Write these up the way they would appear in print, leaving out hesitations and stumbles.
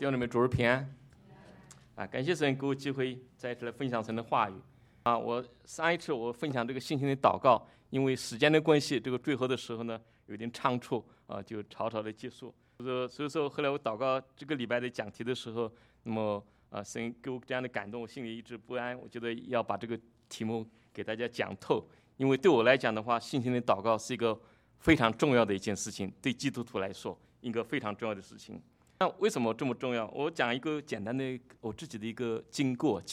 弟兄姊妹，主日平安啊！感谢神给我机会在这里分享神的话语啊！我上一次我分享这个信心的祷告，因为时间的关系，这个最后的时候呢有点仓促啊，就草草的结束。所以说后来我祷告这个礼拜的讲题的时候，那么神给我这样的感动，我心里一直不安。我觉得要把这个题目给大家讲透，因为对我来讲的话，信心的祷告是一个非常重要的一件事情，对基督徒来说，一个非常重要的事情。那为什么这么重要？我讲一个简单的我自己的一个经过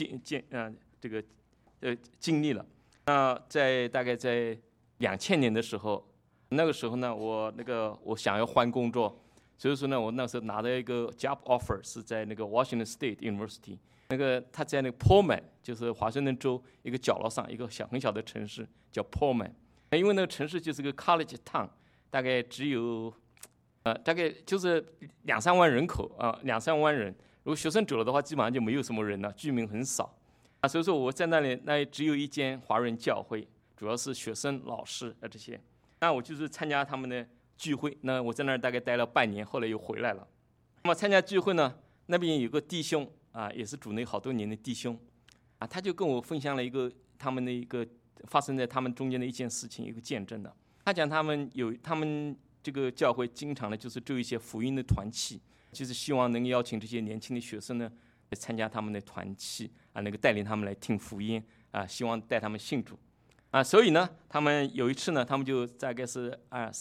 经历了。那大概在2000年的时候，那个时候呢，我想要换工作，所以说呢，我那时候拿到一个 job offer 是在那个 Washington State University， 他在那个 Pullman， 就是华盛顿州一个角落上，一个很小的城市叫 Pullman。因为那个城市就是个 college town， 大概只有大概就是2-3万人口2-3万人。如果学生走了的话，基本上就没有什么人了，居民很少所以说我在那里只有一间华人教会，主要是学生、老师这些。那我就是参加他们的聚会，那我在那儿大概待了半年，后来又回来了。那么参加聚会呢，那边有个弟兄也是主内好多年的弟兄他就跟我分享了他们的一个发生在他们中间的一件事情，一个见证的。他讲他们这个教会经常的就是做一些福音的团契，就是希望能邀请这些年轻的学生呢来参加他们的团契能够带领他们来听福音希望带他们信主所以呢，他们有一次呢，他们就大概是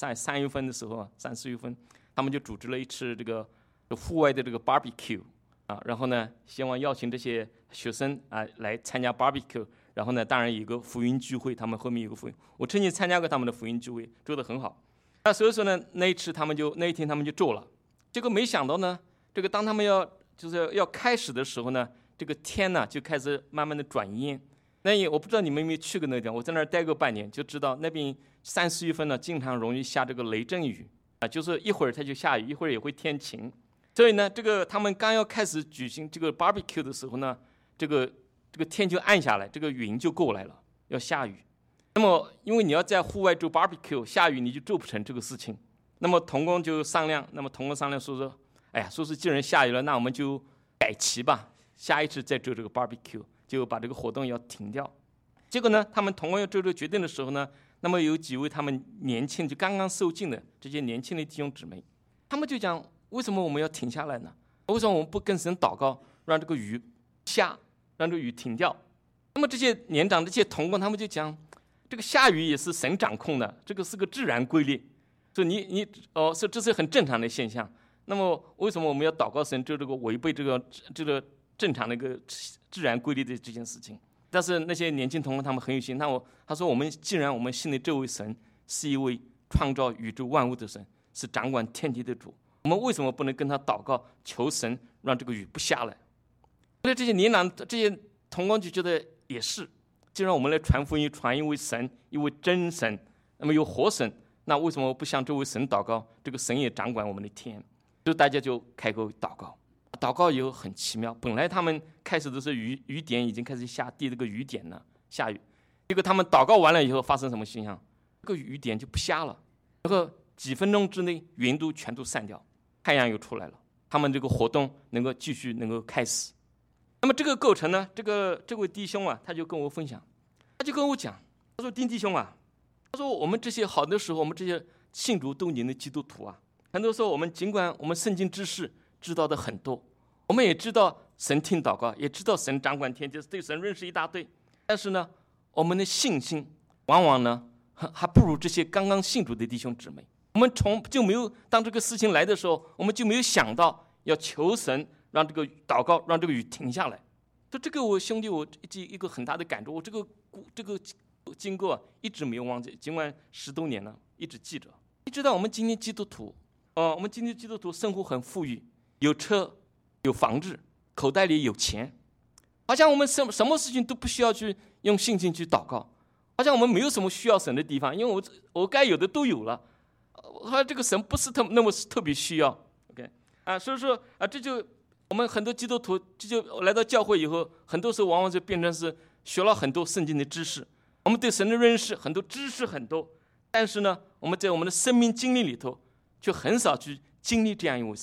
3月份的时候3-4月份，他们就组织了一次这个户外的这个 barbecue然后呢，希望邀请这些学生来参加 barbecue， 然后呢，当然有个福音聚会，他们后面有个福音，我曾经参加过他们的福音聚会，做得很好。所以说呢，那一天他们就做了，结果没想到呢，这个当他们要开始的时候呢，这个天呢就开始慢慢的转阴。我不知道你们有没有去过那地方，我在那儿待过半年，就知道那边3-4月份呢，经常容易下这个雷阵雨就是一会儿它就下雨，一会儿也会天晴。所以呢，这个他们刚要开始举行这个 barbecue 的时候呢，这个天就暗下来，这个云就过来了，要下雨。那么因为你要在户外做 barbecue， 下雨你就做不成这个事情。那么同工就商量，说哎呀，说是既然下雨了，那我们就改期吧，下一次再做这个 barbecue， 就把这个活动要停掉。结果呢，他们同工要做这个决定的时候呢，那么有几位他们年轻就刚刚受浸的这些年轻的弟兄姊妹，他们就讲，为什么我们要停下来呢？为什么我们不跟神祷告，让这个雨下，让这个雨停掉？那么这些年长的这些同工他们就讲，这个下雨也是神掌控的，这个是个自然规律，所以这是很正常的现象。那么为什么我们要祷告神，就这个违背这个正常的一个自然规律的这件事情？但是那些年轻同工他们很有心，他说既然我们信的这位神是一位创造宇宙万物的神，是掌管天地的主，我们为什么不能跟他祷告，求神让这个雨不下来？所以这些年长这些同工就觉得也是，既然我们来传福音，传一位神，一位真神，那么有活神，那为什么不向这位神祷告？这个神也掌管我们的天，所以大家就开口祷告。祷告以后很奇妙，本来他们开始的时候雨点已经开始下，滴这个雨点了，下雨。结果他们祷告完了以后，发生什么现象？这个雨点就不下了，然后几分钟之内云都全都散掉，太阳又出来了，他们这个活动能够继续能够开始。那么这个过程呢，这位弟兄他就跟我分享，他就跟我讲，他说丁弟兄他说我们这些好的时候，我们这些信主多年的基督徒很多时候我们尽管我们圣经知识知道的很多，我们也知道神听祷告，也知道神掌管天地，对神认识一大堆，但是呢，我们的信心往往呢还不如这些刚刚信主的弟兄姊妹。我们就没有当这个事情来的时候，我们就没有想到要求神让这个祷告让这个雨停下来。所以这个我兄弟，我一个很大的感触，我这个经过一直没有忘记，尽管10多年了，一直记着。你知道我们今天基督徒生活很富裕，有车有房子，口袋里有钱，好像我们什么事情都不需要去用信心去祷告，好像我们没有什么需要神的地方，因为我该有的都有了，好像这个神不是那么特别需要。OK 所以说这就我们很多基督徒这就来到教会以后，很多时候往往就变成是学了很多圣经的知识，我们对神的认识很多知识很多，但是呢，我们在我们的生命经历里头却很少去经历这样一位神。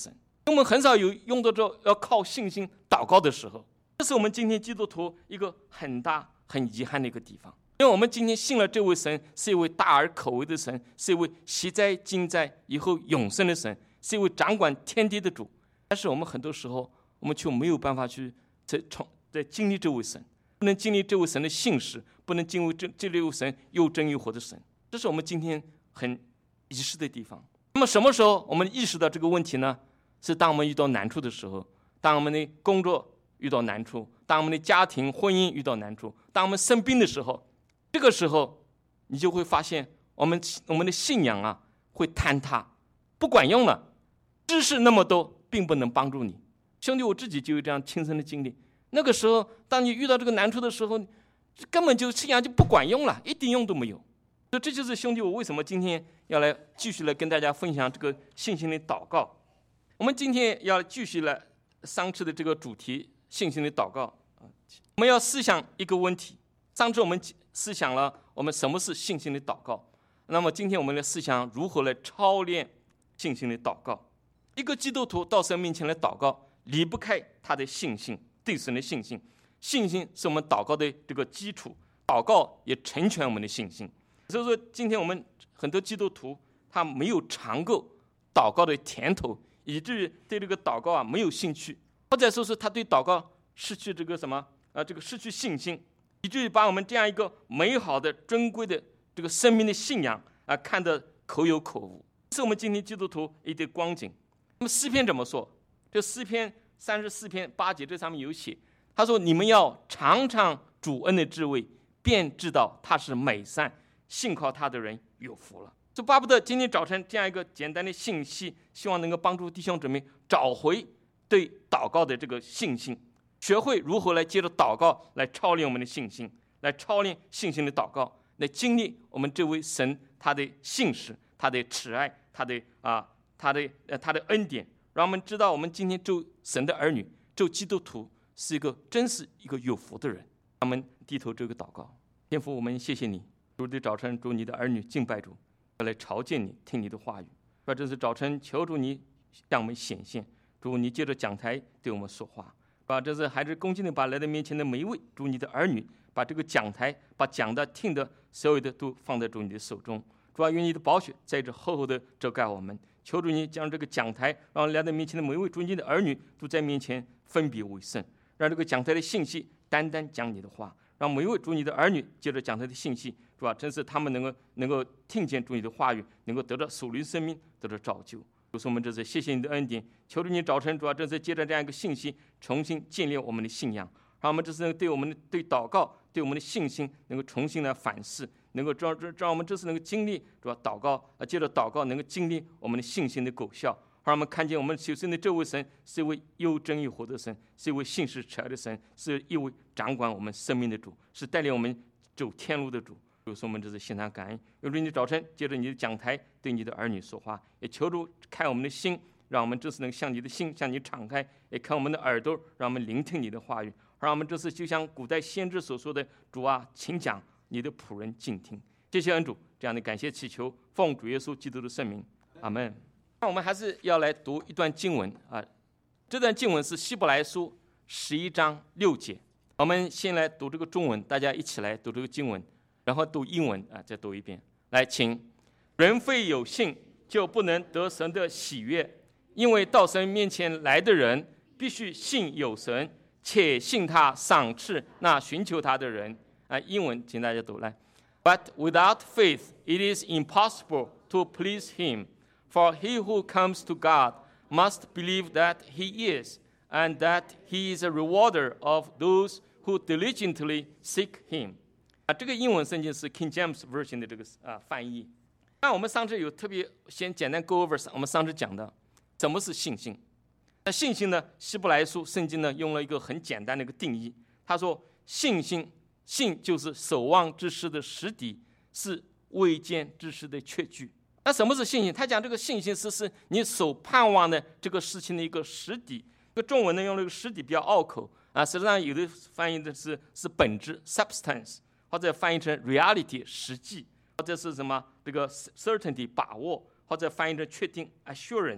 我们很少有用到这要靠信心祷告的时候。这是我们今天基督徒一个很大很遗憾的一个地方，因为我们今天信了这位神是一位大而可畏的神，是一位昔在今在以后永生的神，是一位掌管天地的主。但是我们很多时候我们却没有办法去在经历这位神，不能经历这位神的信实，不能经历这位神又真又活的神。这是我们今天很遗失的地方。那么什么时候我们意识到这个问题呢？是当我们遇到难处的时候，当我们的工作遇到难处，当我们的家庭婚姻遇到难处，当我们生病的时候，这个时候你就会发现我们的信仰啊会坍塌，不管用了。知识那么多并不能帮助你。兄弟，我自己就有这样亲身的经历。那个时候当你遇到这个难处的时候，根本就信仰就不管用了，一点用都没有。所以这就是兄弟我为什么今天要来继续来跟大家分享这个信心的祷告。我们今天要继续来上次的这个主题，信心的祷告。我们要思想一个问题。上次我们思想了我们什么是信心的祷告，那么今天我们来思想如何来操练信心的祷告。一个基督徒到神面前来祷告，离不开他的信心，对神的信心。信心是我们祷告的这个基础，祷告也成全我们的信心。所以说今天我们很多基督徒他没有尝过祷告的甜头，以至于对这个祷告啊没有兴趣，或者说是他对祷告失去这个失去信心，以至于把我们这样一个美好的尊贵的这个生命的信仰啊看得口有口无。这是我们今天基督徒一的光景。那么诗篇怎么说？这诗篇34篇8节这上面有写，他说你们要尝尝主恩的滋味，便知道他是美善，信靠他的人有福了。就巴不得今天早晨这样一个简单的信息，希望能够帮助弟兄姊妹找回对祷告的这个信心，学会如何来借着祷告来操练我们的信心，来操练信心的祷告，来经历我们这位神他的信实，他的慈爱，他的恩典，让我们知道我们今天做神的儿女，做基督徒真是一个有福的人。让我们低头这个祷告。天父，我们谢谢你，主的早晨，主你的儿女敬拜主，要来朝见你，听你的话语。这是早晨，求主你向我们显现，主你借着讲台对我们说话。这是孩子恭敬的把来到面前的每一位主你的儿女，把这个讲台，把讲的听的所有的都放在主你的手中。主啊，愿你的宝血在这厚厚的遮盖我们。求主你将这个讲台，让来到面前的每一位主你的儿女都在面前分别为圣，让这个讲台的信息单单讲你的话，让每一位主你的儿女借着讲台的信息，主啊，真是他们能够听见主你的话语，能够得到属灵生命，得到造就。主是我们这次谢谢你的恩典，求主你早晨，主啊，这次借着这样一个信息，重新建立我们的信仰，让我们这次对我们的对祷告，对我们的信心能够重新来反思，能够让我们这次能够经历，主啊，祷告借着祷告能够经历我们的信心的果效，让我们看见我们求生的这位神是一位又真又活的神，是一位信实慈爱的神，是一位掌管我们生命的主，是带领我们走天路的主。主说我们这是献上感恩，有主你早晨借着你的讲台对你的儿女说话，也求主开我们的心，让我们这次能向你的心向你敞开，也开我们的耳朵，让我们聆听你的话语，让我们这次就像古代先知所说的，主啊，请讲，你的仆人静听。谢谢恩主，这样的感谢祈求，奉主耶稣基督的圣名，阿们。那我们还是要来读一段经文啊，这段经文是希伯来书11章6节。我们先来读这个中文，大家一起来读这个经文，然后读英文啊，再读一遍。来，请。人非有信，就不能得神的喜悦，因为到神面前来的人，必须信有神，且信他赏赐那寻求他的人。啊，英文请大家读来。But without faith, it is impossible to please him. For he who comes to God must believe that he is, and that he is a rewarder of those who diligently seek him. 啊，这个英文圣经是 King James Version 的这个翻译。那我们上次有特别先简单 go over 我们上次讲的什么是信心。那信心呢，希伯来书圣经呢用了一个很简单的一个定义，他说信就是守望之事的实底，是未见之事的确据。那什么是信心？他讲这个信心是你所盼望的这个事情的一个实底。这个中文呢用了一个实底比较拗口啊，实际上有的翻译的是本质 substance， 或者翻译成 reality 实际，或者是什么这个 certainty 把握，或者翻译成确定 assurance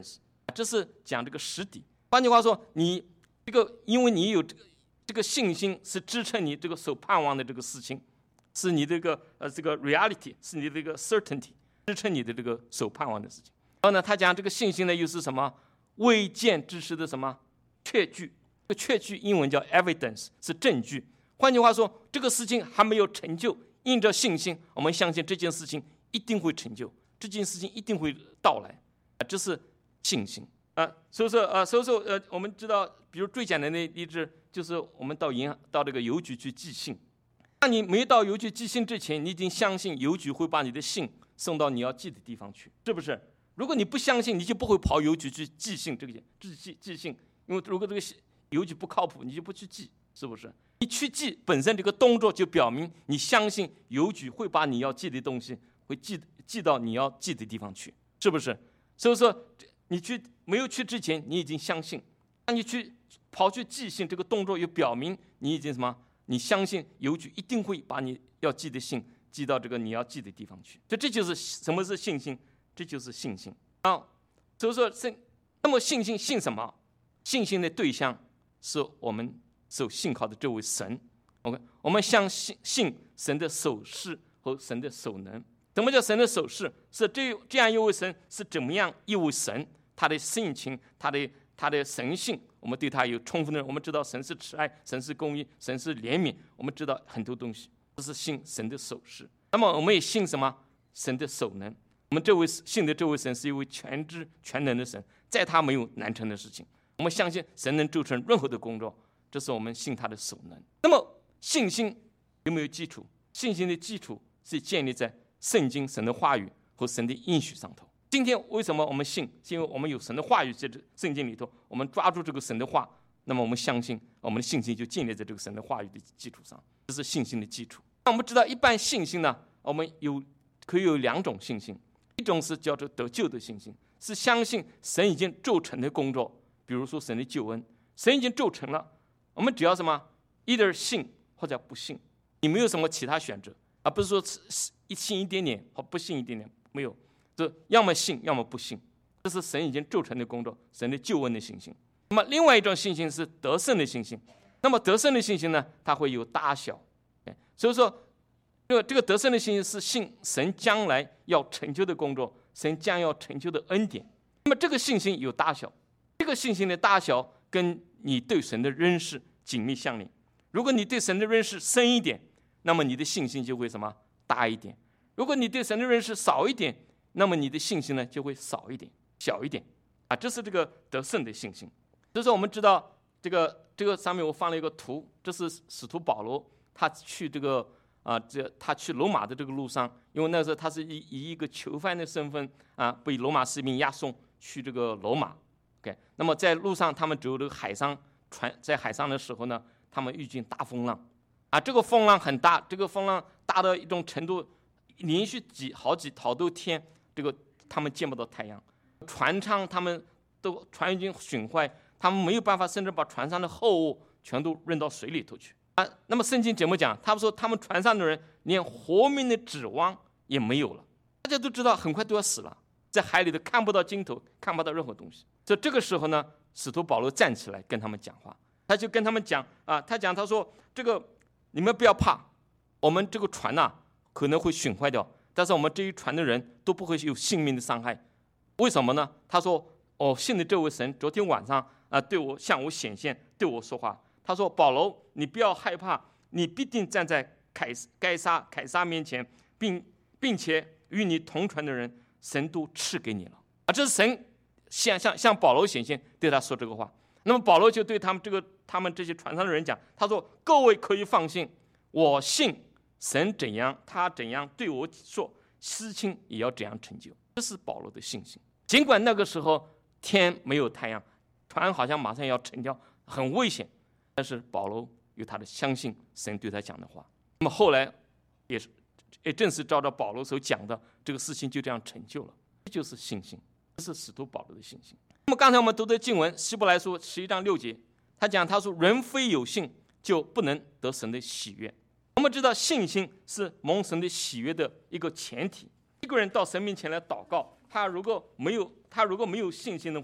这是讲这个实底。换句话说，你这个因为你有这个信心是支撑你这个所盼望的这个事情，是你这个reality， 是你这个 certainty， 支撑你的这个所盼望的事情。然后呢，他讲这个信心呢又是什么？未见之事的什么确据？这个确据英文叫 evidence， 是证据。换句话说，这个事情还没有成就，印着信心，我们相信这件事情一定会成就，这件事情一定会到来，这是信心啊。所以说我们知道，比如最简单的例子就是我们到这个邮局去寄信。那你没到邮局寄信之前，你已经相信邮局会把你的信送到你要寄的地方去，是不是？如果你不相信，你就不会跑邮局去寄信，寄信，因为如果这个邮局不靠谱，你就不去寄，是不是？你去寄本身这个动作就表明你相信邮局会把你要寄的东西会寄到你要寄的地方去，是不是？所以说你没有去之前，你已经相信，那你跑去寄信，这个动作又表明你已经什么？你相信邮局一定会把你要寄的信寄到这个你要寄的地方去。这就是什么是信心？这就是信心啊。所以说那么信心信什么？信心的对象是我们所信靠的这位神。OK， 我们相信神的手势和神的手能。什么叫神的手势？是这样一位神是怎么样一位神？他的性情，他的神性，我们对他有充分的。我们知道神是慈爱，神是公义，神是怜悯。我们知道很多东西，这是信神的手势。那么我们也信什么？神的手能。我们信的这位神是一位全知全能的神，在他没有难成的事情。我们相信神能做成任何的工作，这是我们信他的手能。那么信心有没有基础？信心的基础是建立在圣经神的话语和神的应许上头。今天为什么我们信？是因为我们有神的话语在这圣经里头，我们抓住这个神的话，那么我们相信，我们的信心就建立在这个神的话语的基础上，这是信心的基础。那我们知道，一般信心呢，我们可以有两种信心，一种是叫做得救的信心，是相信神已经做成的工作，比如说神的救恩，神已经做成了，我们只要什么，either信或者不信，你没有什么其他选择，而不是说信一点点或不信一点点，没有。这要么信，要么不信，这是神已经做成的工作，神的救恩的信心。那么另外一种信心是得胜的信心。那么得胜的信心呢，它会有大小。所以说，这个得胜的信心是信神将来要成就的工作，神将要成就的恩典。那么这个信心有大小，这个信心的大小跟你对神的认识紧密相连。如果你对神的认识深一点，那么你的信心就会什么大一点；如果你对神的认识少一点，那么你的信心呢就会少一点、小一点啊，这是这个得胜的信心。所以说我们知道这个上面我放了一个图，这是使徒保罗他去他去罗马的这个路上，因为那时候他是以一个囚犯的身份被罗马士兵押送去这个罗马。OK， 那么在路上他们走这个海上在海上的时候呢，他们遇见大风浪这个风浪很大，这个风浪大到一种程度，连续好多天。这个他们见不到太阳，船已经损坏，他们没有办法，甚至把船上的货物全都扔到水里头去那么圣经怎么讲？他们说他们船上的人连活命的指望也没有了，大家都知道很快都要死了，在海里头看不到尽头，看不到任何东西。所以这个时候呢，使徒保罗站起来跟他们讲话，他就跟他们讲他说这个你们不要怕，我们这个船可能会损坏掉，但是我们这一船的人都不会有性命的伤害。为什么呢？他说信的这位神昨天晚上向我显现，对我说话。他说保罗，你不要害怕，你必定站在凯撒面前，并且与你同船的人神都赐给你了这是神向保罗显现，对他说这个话。那么保罗就对他们这些船上的人讲，他说各位可以放心，我信神他怎样对我说，事情也要怎样成就。这是保罗的信心。尽管那个时候天没有太阳，船好像马上要沉掉，很危险，但是保罗有他的相信神对他讲的话。那么后来也正是照着保罗所讲的，这个事情就这样成就了。这就是信心，这是使徒保罗的信心。那么刚才我们读的经文希伯来书11章6节，他说人非有信就不能得神的喜悦。我们知道信心是蒙神的喜悦的一个前提。一个人到神面前来祷告，他如果没有信心的话，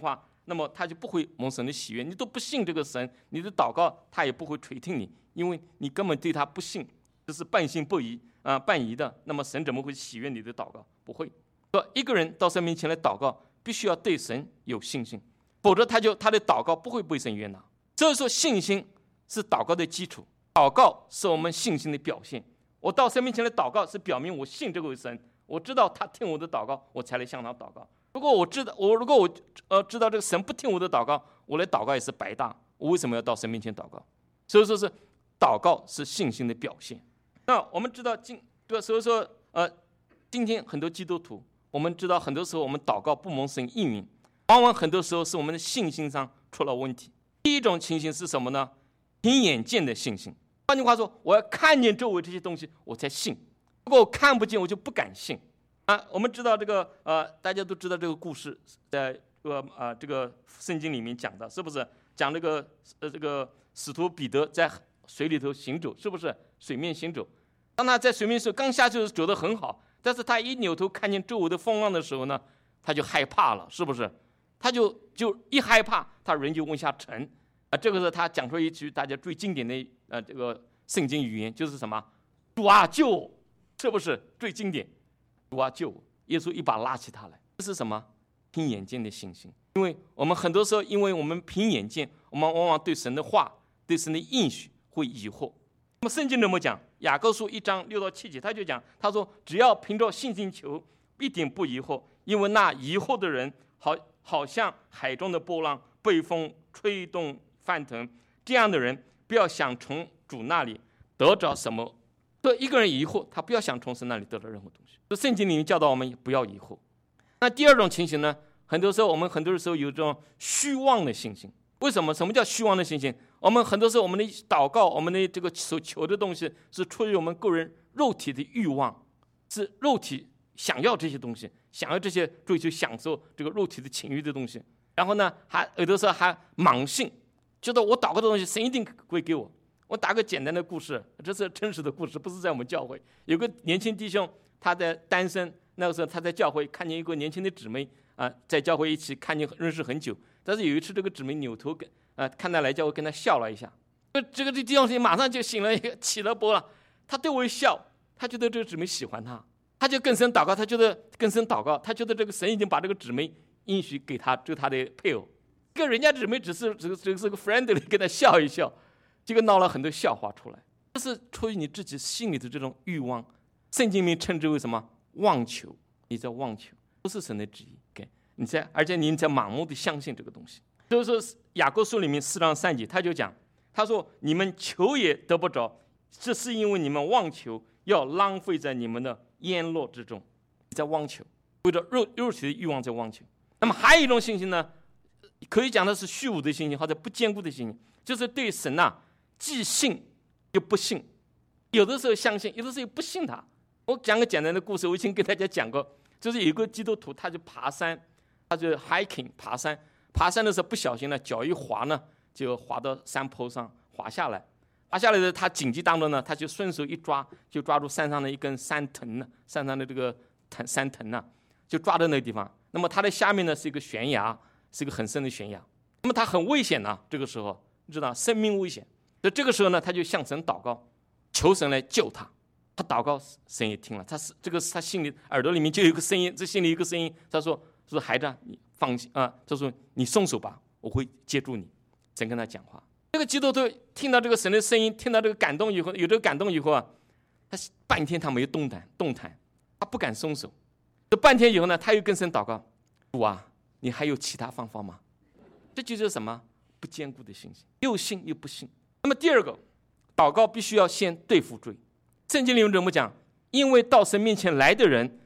那么他就不会蒙神的喜悦。你都不信这个神，你的祷告他也不会垂听你，因为你根本对他不信，这是半信半疑的。那么神怎么会喜悦你的祷告？不会。说一个人到神面前来祷告，必须要对神有信心，否则他的祷告不会被神悦纳。所以说，信心是祷告的基础，祷告是我们信心的表现。我到神面前来祷告，是表明我信这位神，我知道他听我的祷告，我才来向他祷告。如果我知道这个神不听我的祷告，我来祷告也是白搭。我为什么要到神面前祷告？所以说是祷告是信心的表现。那我们知道所以说今天很多基督徒，我们知道很多时候我们祷告不蒙神应允，往往很多时候是我们的信心上出了问题。第一种情形是什么呢？凭眼见的信心。换句话说，我要看见周围这些东西我才信，如果我看不见我就不敢信。我们知道这个大家都知道这个故事，在这个圣经里面讲的，是不是？讲这个使徒彼得在水里头行走，是不是？水面行走，当他在水面上刚下去走得很好，但是他一扭头看见周围的风浪的时候呢，他就害怕了，是不是？他就一害怕，他人就往下沉。这个时候他讲出一句大家最经典的这个圣经语言，就是什么？主啊救我，是不是最经典？主啊救我！耶稣一把拉起他来，这是什么？凭眼见的信心。因为我们很多时候，因为我们凭眼见，我们往往对神的话、对神的应许会疑惑。那么圣经怎么讲？雅各书1章6到7节，他就讲，他说只要凭着信心求，一点不疑惑，因为那疑惑的人好像海中的波浪，被风吹动翻腾。这样的人不要想从主那里得着什么。对一个人疑惑，他不要想从神那里得到任何东西。圣经里面教导我们不要疑惑。那第二种情形呢？很多时候有这种虚妄的信心。为什么？什么叫虚妄的信心？我们很多时候我们的祷告，我们的这个所求的东西，是出于我们个人肉体的欲望，是肉体想要这些东西，想要这些追求享受这个肉体的情欲的东西。然后呢，还有的时候还盲信，觉得我祷告的东西神一定会给我。我打个简单的故事，这是真实的故事，不是在我们教会。有个年轻弟兄，他在单身，那个时候他在教会看见一个年轻的姊妹在教会一起认识很久，但是有一次这个姊妹扭头看他来教会，跟他笑了一下。这弟兄马上就醒了，起了波了。他对我一笑，他觉得这个姊妹喜欢他，他就跟神祷告，他觉得这个神已经把这个姊妹应许给他，就他的配偶。跟人家姊妹只是个 friendly 跟他笑一笑，这个闹了很多笑话出来。这是出于你自己心里的这种欲望，圣经里面称之为什么？妄求。你在妄求，不是神的旨意。而且你在盲目的相信这个东西。所以说雅各书里面4章3节他就讲，他说你们求也得不着，这是因为你们妄求，要浪费在你们的宴乐之中。你在妄求，为了肉体的欲望在妄求。那么还有一种信心呢，可以讲的是虚无的信心，或者不坚固的信心，就是对神既信又不信，有的时候相信，有的时候又不信他。我讲个简单的故事，我以前跟大家讲过，就是有个基督徒，他就爬山，他就 hiking 爬山的时候不小心呢，脚一滑呢，就滑到山坡上滑下来的他紧急当中呢，他就顺手一抓，就抓住山上的一根山藤呢，山上的这个山藤呢，就抓到那个地方。那么它的下面呢是一个悬崖，是一个很深的悬崖。那么他很危险呢，这个时候你知道生命危险。所以这个时候呢，他就向神祷告，求神来救他。他祷告，神也听了。他心里耳朵里面就有一个声音，这心里有一个声音，他说孩子，你放心他说你松手吧，我会接住你。神跟他讲话。这个基督徒听到这个神的声音，听到这个感动以后，有这个感动以后他半天他没有动弹，他不敢松手。这半天以后呢，他又跟神祷告，主啊，你还有其他方法吗？这就是什么？不坚固的信心，又信又不信。那么第二个，祷告必须要先对付罪。圣经里面怎么讲？因为到神面前来的人，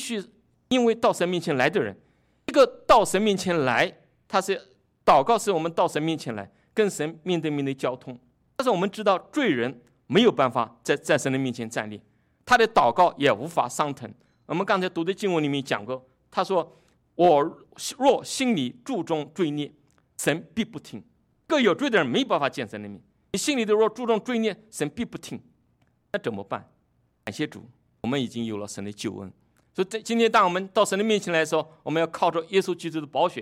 一个到神面前来，他是祷告，是我们到神面前来跟神面对面的交通。但是我们知道罪人没有办法在神的面前站立，他的祷告也无法上腾。我们刚才读的经文里面讲过，他说我若心里注重罪孽，神必不听。个有罪的人没办法见神的面，你心里的若注重罪孽，神必不听。那怎么办？感谢主，我们已经有了神的救恩。所以今天当我们到神的面前来的时候，我们要靠着耶稣基督的宝血，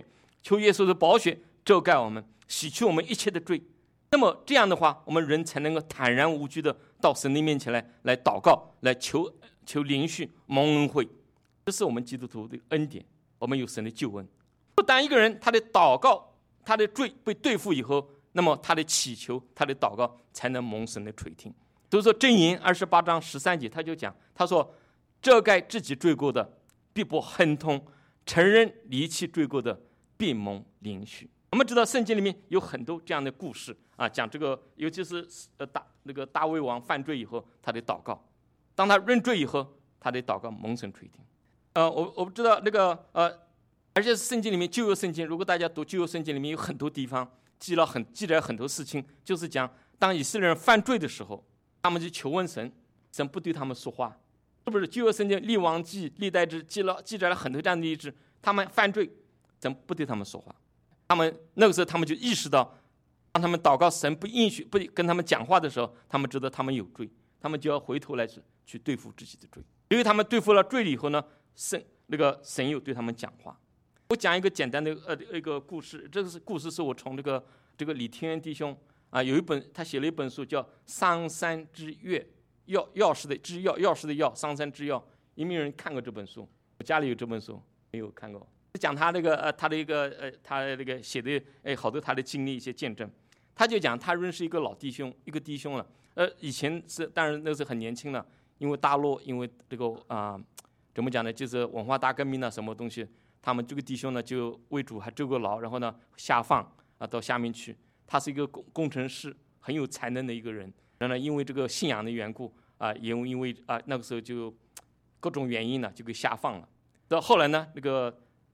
求耶稣的宝血遮盖我们，洗去我们一切的罪。那么这样的话，我们人才能够坦然无惧的到神的面前来祷告，来求连续蒙恩惠。这是我们基督徒的恩典，我们有神的救恩。当一个人他的祷告，他的罪被对付以后，那么他的祈求，他的祷告才能蒙神的垂听。所以说箴言28章13节他就讲，他说遮盖自己罪过的必不亨通，承认离弃罪过的必蒙怜恤。我们知道圣经里面有很多这样的故事啊，讲这个，尤其是大卫王犯罪以后他的祷告，当他认罪以后他的祷告蒙神垂听。我不知道而且圣经里面旧约圣经，如果大家读旧约圣经里面有很多地方记载很多事情，就是讲当以色列人犯罪的时候，他们就求问神，神不对他们说话，是不是？旧约圣经列王记、历代志记载了很多这样的例子，他们犯罪，神不对他们说话。他们那个时候他们就意识到，当他们祷告神不应许不跟他们讲话的时候，他们知道他们有罪，他们就要回头来去对付自己的罪。因为他们对付了罪以后呢，神又对他们讲话。我讲一个简单的一个故事，这个故事是我从这个李天恩弟兄啊，他写了一本书叫《桑山之月》，钥匙的钥，桑山之钥。有没有人看过这本书？我家里有这本书，没有看过。讲他那个写的好多他的经历一些见证。他就讲他认识一个弟兄了，以前是当然那是很年轻了，因为大陆因为这个怎么讲呢，就是文化大革命什么东西，他们这个弟兄呢就为主还坐过牢，然后呢下放到下面去。他是一个工程师，很有才能的一个人，然后呢因为这个信仰的缘故因为那个时候就各种原因呢就给下放了。到后来呢这个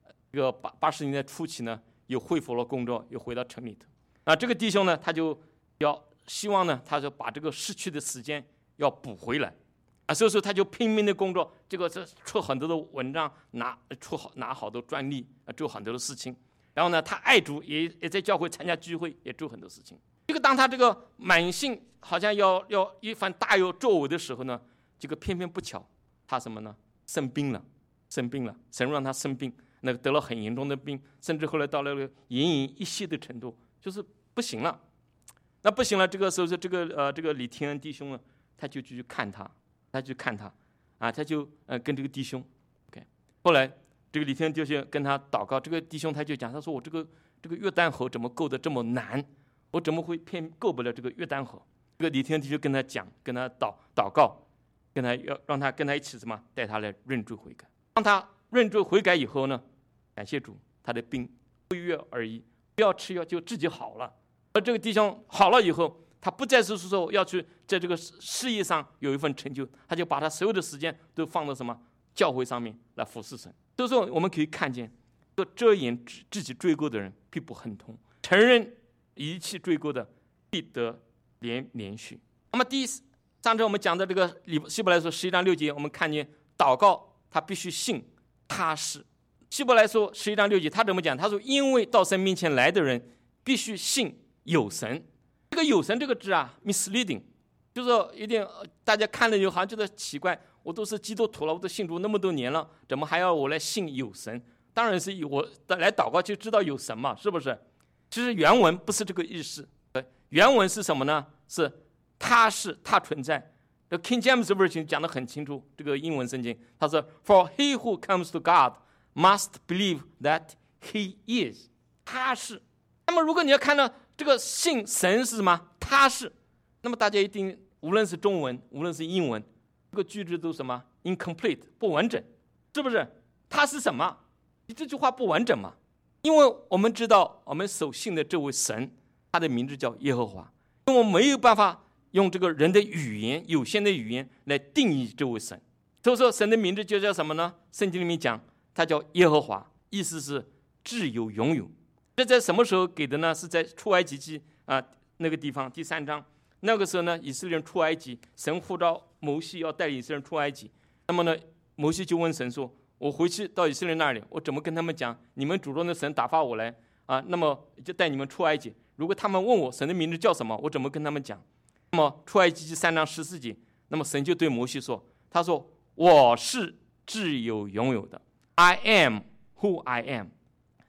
80年代初期呢，又恢复了工作，又回到城里头。这个弟兄呢，他就希望呢，他就把这个失去的时间要补回来所以说他就拼命的工作，这个出很多的文章，拿好多专利做很多的事情。然后呢，他爱主，也在教会参加聚会，也做很多事情。这个当他这个满心好像要一番大有作为的时候呢，这个偏偏不巧，他什么呢？生病了，神让他生病。那个得了很严重的病，甚至后来到了奄奄一息的程度，就是不行了。那不行了，这个时候是这个李天恩弟兄呢，他就去看他，他就跟这个弟兄 ，OK。后来这个李天恩弟兄跟他祷告，这个弟兄他就讲，他说我这个约旦河怎么够得这么难？我怎么会够不了这个约旦河？这个李天恩弟兄跟他讲，跟他祷告，让他跟他一起带他来认罪悔改。当他认罪悔改以后呢，感谢主，他的病不约而已，不要吃药就自己好了。而这个弟兄好了以后，他不再是说要去在这个事业上有一份成就，他就把他所有的时间都放到教会上面来服侍神。所以说我们可以看见，遮掩自己罪过的人必不亨通，承认遗弃罪过的必得怜恤。那么上次我们讲的这个希伯来书11章6节，我们看见祷告他必须信踏实。希伯来书11章6节他怎么讲？他说因为到神面前来的人必须信有神。这个有神这个字misleading， 就是说有点大家看了以后好像觉得奇怪，我都是基督徒了，我都信主那么多年了，怎么还要我来信有神？当然是我来祷告就知道有神嘛，是不是？其实原文不是这个意思，原文是什么呢？是他存在。The King James Version 讲得很清楚，这个英文圣经他说 For he who comes to God must believe that he is， 他是。那么如果你要看到这个信神是什么？他是。那么大家一定无论是中文无论是英文，这个句子都什么 incomplete 不完整，是不是？他是什么？你这句话不完整嘛？因为我们知道我们所信的这位神，他的名字叫耶和华，因为我们没有办法用这个人的语言有限的语言来定义这位神，所以说神的名字就叫什么呢？圣经里面讲他叫耶和华，意思是自有永有。这在什么时候给的呢？是在出埃及记那个地方第3章。那个时候呢，以色列人出埃及，神呼召摩西要带以色列人出埃及。那么呢，摩西就问神说：“我回去到以色列那里，我怎么跟他们讲？你们主动的神打发我来那么就带你们出埃及。如果他们问我神的名字叫什么，我怎么跟他们讲？”那么出埃及记3章14节，那么神就对摩西说：“他说我是自有永有的 ，I am who I am。”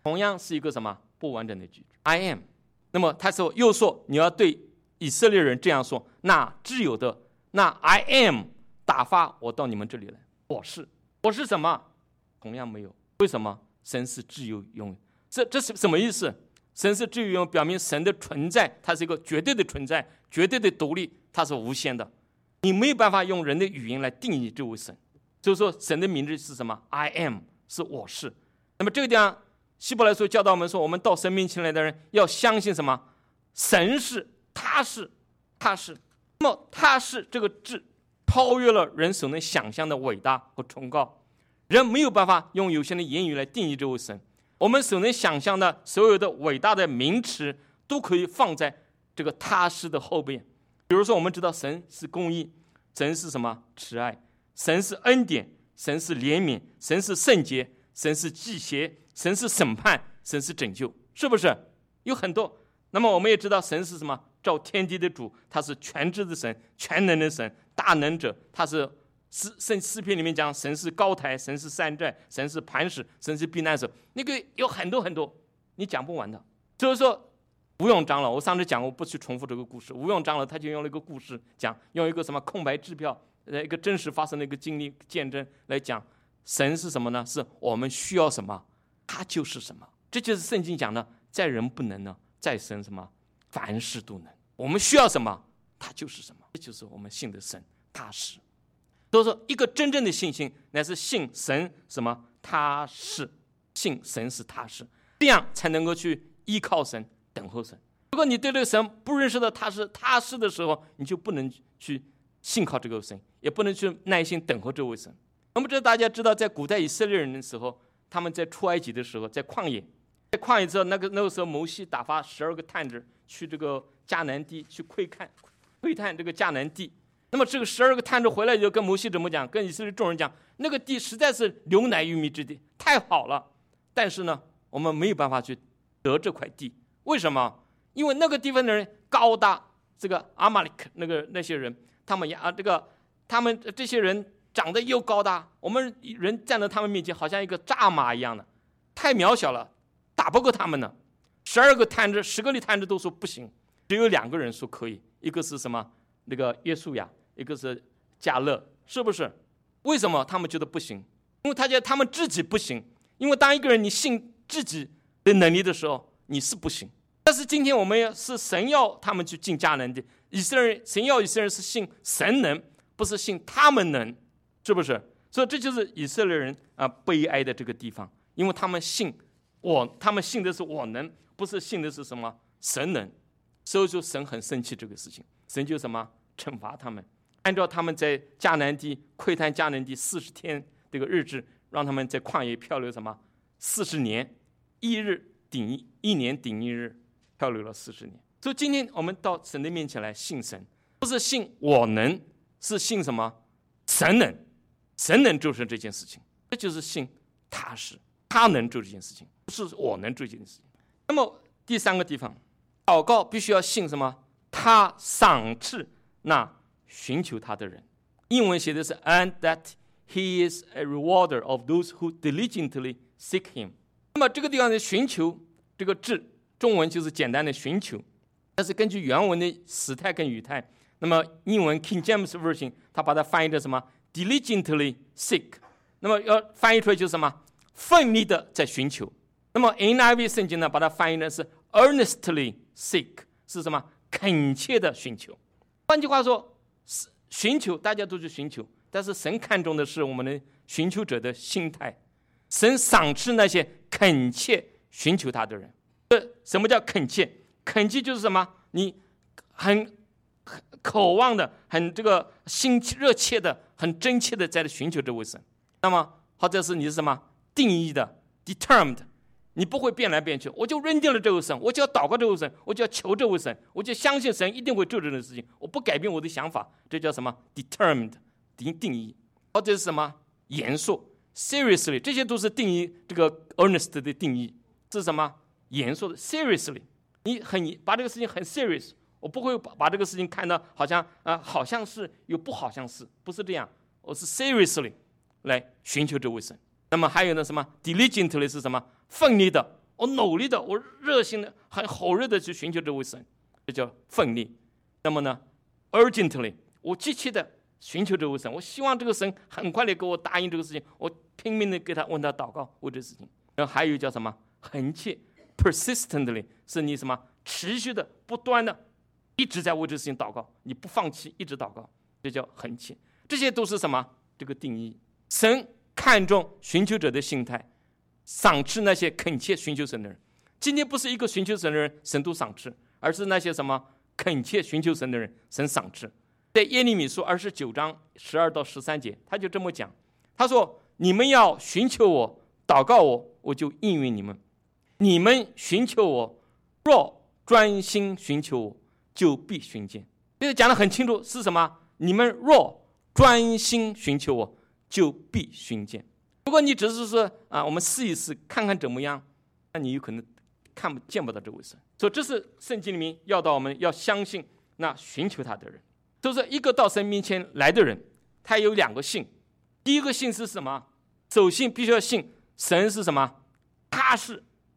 同样是一个什么不完整的句子 I am。 那么他说又说你要对以色列人这样说，那自有的那 I am 打发我到你们这里来，我是什么？同样没有。为什么？神是自由拥有。这是什么意思？神是自由拥有，表明神的存在它是一个绝对的存在，绝对的独立，它是无限的，你没有办法用人的语言来定义这位神。所以说神的名字是什么？ I am 是我是。那么这个地方希伯来书教导我们说，我们到神面前来的人要相信什么？神是，他是。那么他是这个字超越了人所能想象的伟大和崇高，人没有办法用有限的言语来定义这位神。我们所能想象的所有的伟大的名词都可以放在这个他是的后边。比如说我们知道神是公义，神是什么？慈爱，神是恩典，神是怜悯，神是圣洁，神是祭邪，神是审判，神是拯救，是不是？有很多。那么我们也知道神是什么？造天地的主，他是全知的神，全能的神，大能者。他是诗篇里面讲神是高台，神是山寨，神是磐石，神是避难所，那个有很多很多你讲不完的。就是说吴永长老，我上次讲，我不去重复这个故事。吴永长老他就用了一个故事讲，用一个什么空白支票，一个真实发生的一个经历见证来讲神是什么呢？是我们需要什么他就是什么。这就是圣经讲的，在人不能呢，在神什么凡事都能。我们需要什么他就是什么，这就是我们信的神，他是。所以说一个真正的信心乃是信神什么他是，信神是他是，这样才能够去依靠神，等候神。如果你对这个神不认识到他是的时候，你就不能去信靠这个神，也不能去耐心等候这位神。我们大家知道，在古代以色列人的时候，他们在出埃及的时候，在旷野之后，那个时候摩西打发12个探子去这个迦南地去窥探这个迦南地。那么这个12个探子回来就跟摩西怎么讲？跟以色列众人讲，那个地实在是流奶与蜜之地，太好了。但是呢，我们没有办法去得这块地。为什么？因为那个地方的人高大，这个阿玛利克那些人，他们这些人长得又高大，我们人站在他们面前好像一个蚱蜢一样的，太渺小了，打不过他们呢。12个探子，10个探子都说不行，只有2个人说可以，一个是什么？那个约书亚，一个是迦勒，是不是？为什么他们觉得不行？因为他们自己不行。因为当一个人你信自己的能力的时候，你是不行。但是今天我们是神要他们去进迦南地，神要以色列人是信神能，不是信他们能，是不是？所以这就是以色列人悲哀的这个地方，因为他们信的是我能，不是信的是什么神能。所以说神很生气这个事情，神就什么惩罚他们，按照他们在迦南地窥探迦南地40天这个日子，让他们在旷野漂流什么40年，1年顶1日，漂流了40年。所以今天我们到神的面前来信神，不是信我能，是信什么神能。神能做成这件事情，这就是信他是，他能做这件事情，不是我能做这件事情。那么第3个地方，祷告必须要信什么？他赏赐那寻求他的人。英文写的是 and that he is a rewarder of those who diligently seek him。 那么这个地方的寻求这个字，中文就是简单的寻求，但是根据原文的时态跟语态，那么英文 King James Version 他把它翻译的什么 diligently seek， 那么要翻译出来就是什么奋力的在寻求。那么 NIV 圣经呢把它翻译的是 earnestly seek， 是什么恳切的寻求。换句话说，寻求大家都去寻求，但是神看重的是我们的寻求者的心态。神赏赐那些恳切寻求他的人。什么叫恳切？恳切就是什么？你很渴望的，很这个心热切的，很真切的在寻求这位神。那么或者是你是什么定义的 determined， 你不会变来变去，我就认定了这位神，我就要祷告这位神，我就要求这位神，我就相信神一定会做这件事情，我不改变我的想法。这叫什么 determined 定义。或者是什么严肃 seriously， 这些都是定义这个 earnest 的定义。是什么严肃的 seriously， 你把这个事情很 serious， 我不会把这个事情看到好像是又不好像是，不是这样，我是 seriously 来寻求这位神。那么还有呢什么 diligently 是什么奋力的我努力的，我热心的，很火热的去寻求这位神，这叫奋力。那么呢 urgently， 我急切的寻求这位神，我希望这个神很快的给我答应这个事情，我拼命的给他问他祷告为这事情。然后还有叫什么恒切 persistently， 是你什么持续的不断的一直在为这事情祷告，你不放弃，一直祷告，这叫恒切。这些都是什么这个定义？神看重寻求者的心态，赏赐那些恳切寻求神的人。今天不是一个寻求神的人神都赏赐，而是那些什么恳切寻求神的人神赏赐。在耶利米书29章12到13节，他就这么讲，他说：你们要寻求我，祷告我，我就应允你们。你们寻求我，若专心寻求我，就必寻见。这个讲得很清楚，是什么？你们若专心寻求我，就必寻见。如果你只是说我们试一试看看怎么样，那你有可能见不到这位神。所以这是圣经里面要到我们要相信那寻求他的人。就是一个到神面前来的人，他有两个信。第一个信是什么？首先必须要信神是什么？他是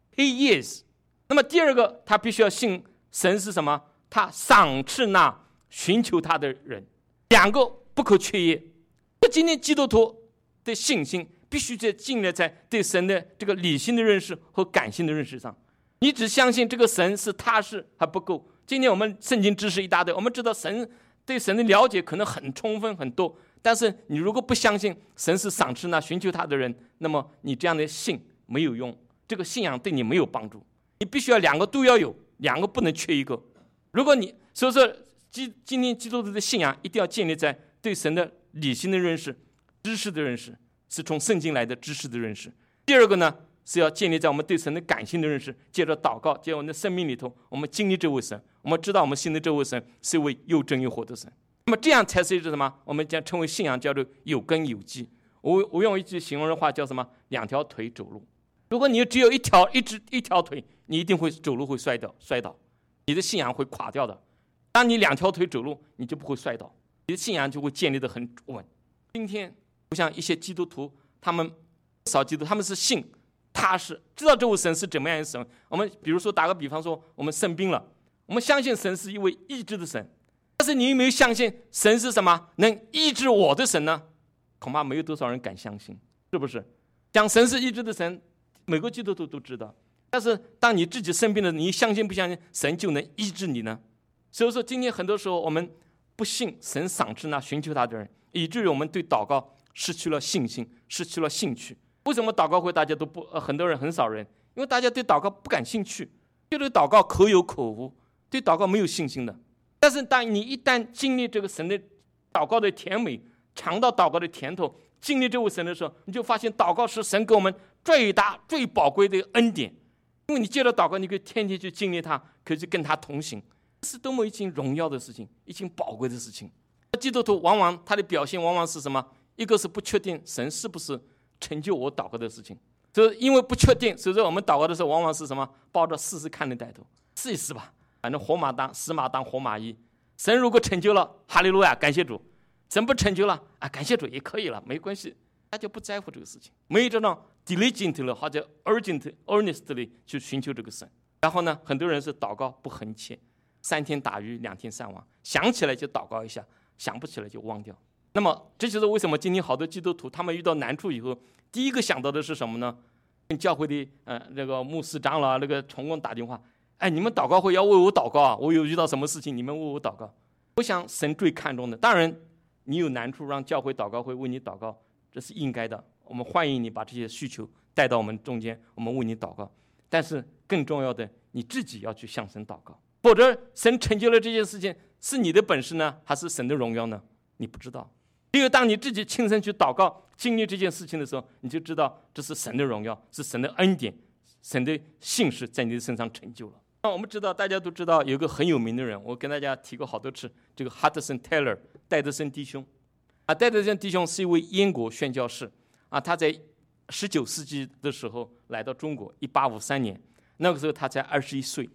He is。 那么第二个他必须要信神是什么？他赏赐那寻求他的人。两个不可缺一。今天基督徒的信心必须建立在对神的这个理性的认识和感性的认识上。你只相信这个神是他是还不够。今天我们圣经知识一大堆，我们知道对神的了解可能很充分很多，但是你如果不相信神是赏赐那寻求他的人，那么你这样的信没有用，这个信仰对你没有帮助。你必须要两个都要有，两个不能缺一个。如果你所以说今天基督徒的信仰一定要建立在对神的理性的认识、知识的认识，是从圣经来的知识的认识。第二个呢，是要建立在我们对神的感性的认识，借着祷告，借着我们的生命里头，我们经历这位神，我们知道我们信的这位神是一位又真又活的神。那么这样才是一种什么？我们将称为信仰，叫做有根有基。我用一句形容的话叫什么？两条腿走路。如果你只有一条腿，你一定会走路会摔倒，你的信仰会垮掉的。当你两条腿走路，你就不会摔倒，你的信仰就会建立得很稳。今天不像一些基督徒，他们少基督徒，他们是信踏实，知道这位神是怎么样的神。我们比如说打个比方说，我们生病了，我们相信神是一位医治的神，但是你有没有相信神是什么能医治我的神呢？恐怕没有多少人敢相信，是不是？讲神是医治的神，每个基督徒都知道，但是当你自己生病了，你相信不相信神就能医治你呢？所以说今天很多时候我们不信神赏赐那寻求他的人，以至于我们对祷告失去了信心，失去了兴趣。为什么祷告会大家都很多人很少人？因为大家对祷告不感兴趣，对这个祷告可有可无，对祷告没有信心的。但是当你一旦经历这个神的祷告的甜美，尝到祷告的甜头，经历这位神的时候，你就发现祷告是神给我们最大最宝贵的恩典。因为你借着祷告，你可以天天去经历它，可以去跟他同行，这是多么一件荣耀的事情，一件宝贵的事情。基督徒往往他的表现往往是什么？一个是不确定神是不是成就我祷告的事情，所以因为不确定，所以说我们祷告的时候往往是什么？抱着试试看的态度，试一试吧，反正死马当活马医。神如果成就了，哈利路亚，感谢主；神不成就了感谢主也可以了，没关系，大家不在乎这个事情，没有这种 diligently 或者 earnestly 去寻求这个神。然后呢，很多人是祷告不恒切，3天打鱼2天晒网，想起来就祷告一下，想不起来就忘掉。那么这就是为什么今天好多基督徒他们遇到难处以后，第一个想到的是什么呢？跟教会的那个牧师长老那个同工打电话，你们祷告会要为我祷告啊，我有遇到什么事情你们为我祷告。我想神最看重的，当然你有难处让教会祷告会为你祷告，这是应该的，我们欢迎你把这些需求带到我们中间，我们为你祷告。但是更重要的，你自己要去向神祷告，否则神成就了这件事情是你的本事呢，还是神的荣耀呢？你不知道。只有当你自己亲身去祷告经历这件事情的时候，你就知道这是神的荣耀，是神的恩典，神的信实在你的身上成就了。我们知道，大家都知道有一个很有名的人，我跟大家提过好多次，这个 Hudson Taylor 戴德森弟兄戴德森弟兄是一位英国宣教士他在19世纪的时候来到中国，1853年，那个时候他才21岁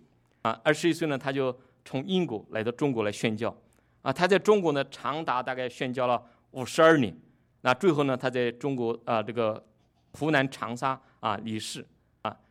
21岁呢，他就从英国来到中国来宣教他在中国呢长达大概宣教了52年，那最后呢他在中国这个湖南长沙离世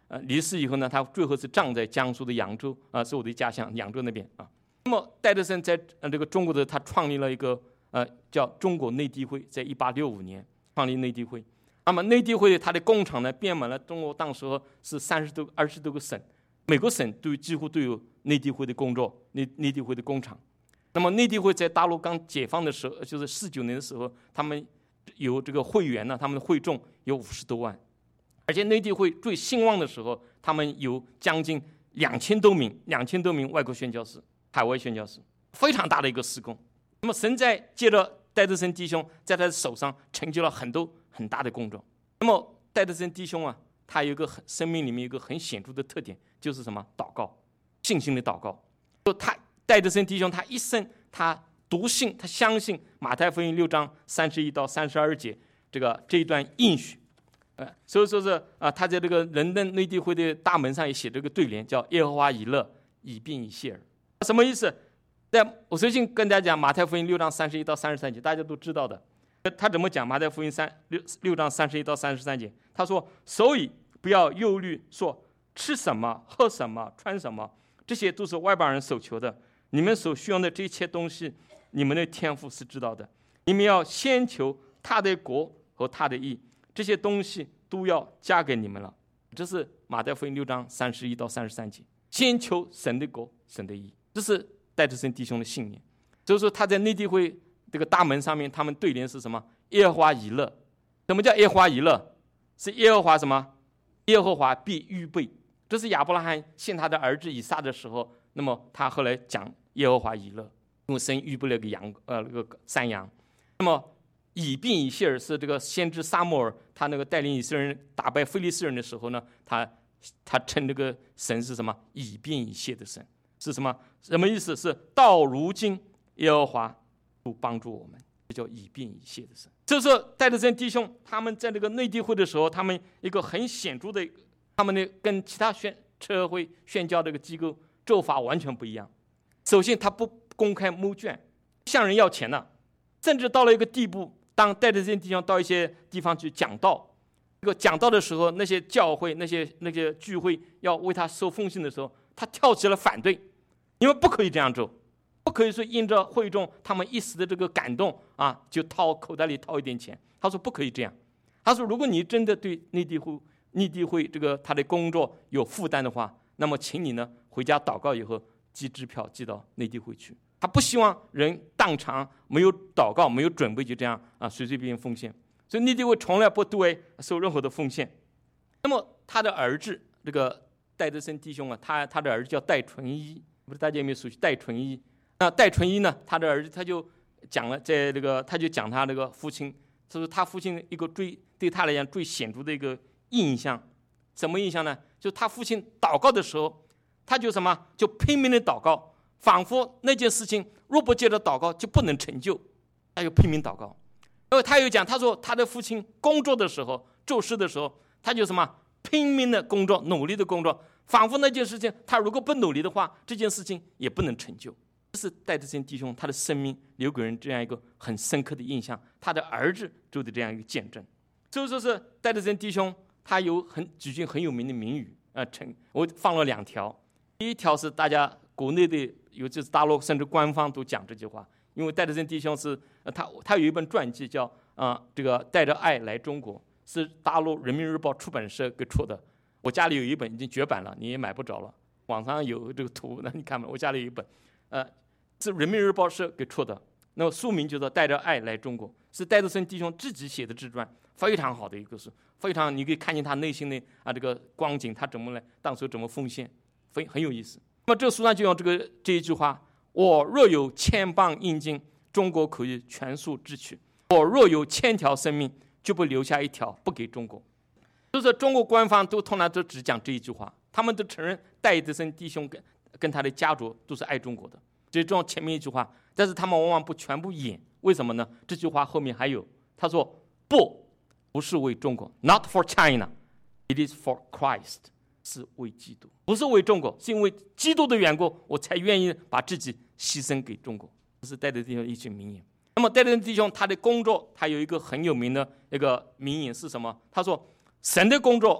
离世以后呢，他最后是葬在江苏的扬州是我的家乡扬州那边啊。那么戴德生在这个中国的他创立了一个叫中国内地会，在1865年创立内地会。那么内地会它的工厂呢，遍满了中国，当时是20多个省，每个省几乎都有内地会的工作，内地会的工厂。那么内地会在大陆刚解放的时候，就是49年的时候，他们有这个会员呢，他们的会众有50多万，而且内地会最兴旺的时候，他们有将近2000多名外国宣教士、海外宣教士，非常大的一个事工。那么神在借着戴德生弟兄在他的手上成就了很多很大的工作。那么戴德生弟兄啊，他有一个生命里面有一个很显著的特点，就是什么？祷告，信心的祷告。戴德生弟兄他一生他笃信，他相信马太福音6章31到32节这一段应许。所以说是他在这个伦敦内地会的大门上也写这个对联，叫耶和华以乐，以便以谢耳。什么意思？我最近跟大家讲马太福音6章31到33节，大家都知道的。他怎么讲？马太福音6章31到33节，他说：所以不要忧虑，说吃什么、喝什么、穿什么，这些都是外邦人所求的。你们所需要的这一切东西，你们的天父是知道的。你们要先求他的国和他的义，这些东西都要加给你们了。这是马太福音6章31到33节，先求神的国、神的义，这是戴德生弟兄的信念。所以说他在内地会这个大门上面，他们对联是什么？耶和华以乐。什么叫耶和华以乐？是耶和华什么？耶和华必预备。这是亚伯拉罕献他的儿子以撒的时候，那么他后来讲耶和华以乐，因为神预备了那个山羊。那么以便以谢尔是这个先知撒母耳，他那个带领以色列人打败非利士人的时候呢，他称这个神是什么？以便以谢的神是什么？什么意思？是到如今耶和华都帮助我们，这叫以便以谢的神。这是戴德生弟兄他们在这个内地会的时候，他们一个很显著的，他们的跟其他社会宣教这个机构做法完全不一样。首先，他不公开募捐，向人要钱了，甚至到了一个地步，当戴德生弟兄到一些地方去讲道，这个讲道的时候，那些教会、那些聚会要为他收奉献的时候，他跳起了反对，因为不可以这样做，不可以说因着会众他们一时的这个感动就口袋里掏一点钱。他说不可以这样。他说，如果你真的对内地会这个他的工作有负担的话，那么请你呢回家祷告以后寄支票寄到内地会去。他不希望人当场没有祷告、没有准备就这样随便便奉献。所以内地会从来不对收任何的奉献。那么他的儿子这个戴德生弟兄他的儿子叫戴纯一，不知道大家有没有熟悉戴纯一？戴纯一呢，他的儿子他就讲了，他就讲他那个父亲，就是他父亲一个对他来讲最显著的一个印象。什么印象呢？就他父亲祷告的时候，他就就拼命的祷告，仿佛那件事情若不接着祷告就不能成就，他就拼命祷告。因为他有讲，他说他的父亲工作的时候、做事的时候，他就拼命的工作、努力的工作，仿佛那件事情他如果不努力的话，这件事情也不能成就。这是戴德生弟兄他的生命留给人这样一个很深刻的印象，他的儿子做的这样一个见证。所以说是戴德生弟兄他有几句很有名的名语我放了2条。第一条是大家国内的，尤其是大陆甚至官方都讲这句话，因为戴德生弟兄是他有一本传记叫这个带着爱来中国，是大陆人民日报出版社给出的。我家里有一本已经绝版了，你也买不着了，网上有这个图，那你看吧，我家里有一本是人民日报社给出的。那么书名就叫带着爱来中国，是戴德生弟兄自己写的自传，非常好的一个书，非常你可以看见他内心的这个光景，他怎么来当时怎么奉献，很有意思。那么这个书上就用这一句话：我若有1000磅硬金，中国可以全数支取；我若有1000条生命，就不留下一条不给中国。就是中国官方通常都只讲这一句话，他们都承认戴德生弟兄跟他的家族都是爱中国的，这种前面一句话，但是他们往往不全部演。为什么呢？这句话后面还有，他说不是为中国 ，not for China, it is for Christ， 是为基督，不是为中国，是因为基督的缘故，我才愿意把自己牺牲给中国。这是戴德弟兄一句名言。那么戴德弟兄他的工作，他有一个很有名的一个名言是什么？他说：神的工作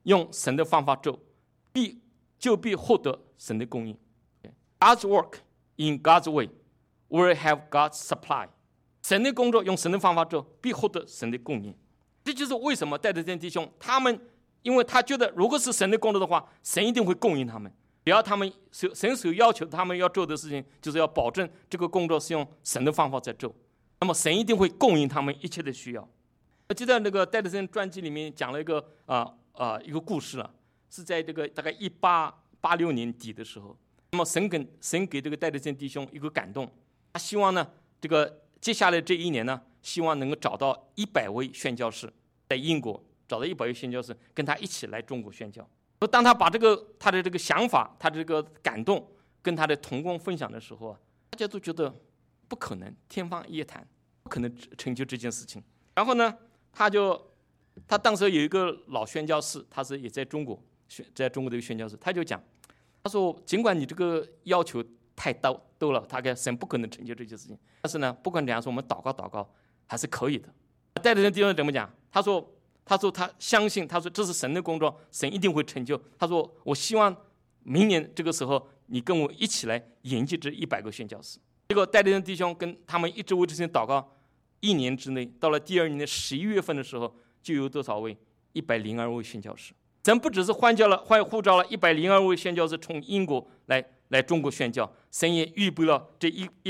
用神的方法做，就必获得神的供应。God's work in God's way will have God's supply。神的工作用神的方法做，必获得神的供应。这就是为什么戴德森弟兄他们，因为他觉得如果是神的工作的话，神一定会供应他们。只要他们神所要求他们要做的事情，就是要保证这个工作是用神的方法在做，那么神一定会供应他们一切的需要。我记得那个戴德森传记里面讲了一个一个故事了，是在这个大概1886年底的时候，那么神给这个戴德森弟兄一个感动，他希望呢这个接下来这一年呢，希望能够找到100位宣教士，在英国找到100位宣教士，跟他一起来中国宣教。当他把他的这个想法，他的这个感动跟他的同工分享的时候啊，大家都觉得不可能，天方夜谭，不可能成就这件事情。然后呢，他当时有一个老宣教士，他是也在中国的一个宣教士，他就讲，他说尽管你这个要求太多了，大概神不可能成就这件事情，但是呢，不管怎样说，我们祷告还是可以的。戴德森弟兄怎么讲？他说他相信，他说这是神的工作，神一定会成就。他说我希望明年这个时候，你跟我一起来研究这100个宣教士。结果戴德森弟兄跟他们一直为这事情祷告，1年之内，到了第2年的11月份的时候，就有多少位？102位宣教士。神不只是呼召了102位宣教士从英国来中国宣教，神也预备了这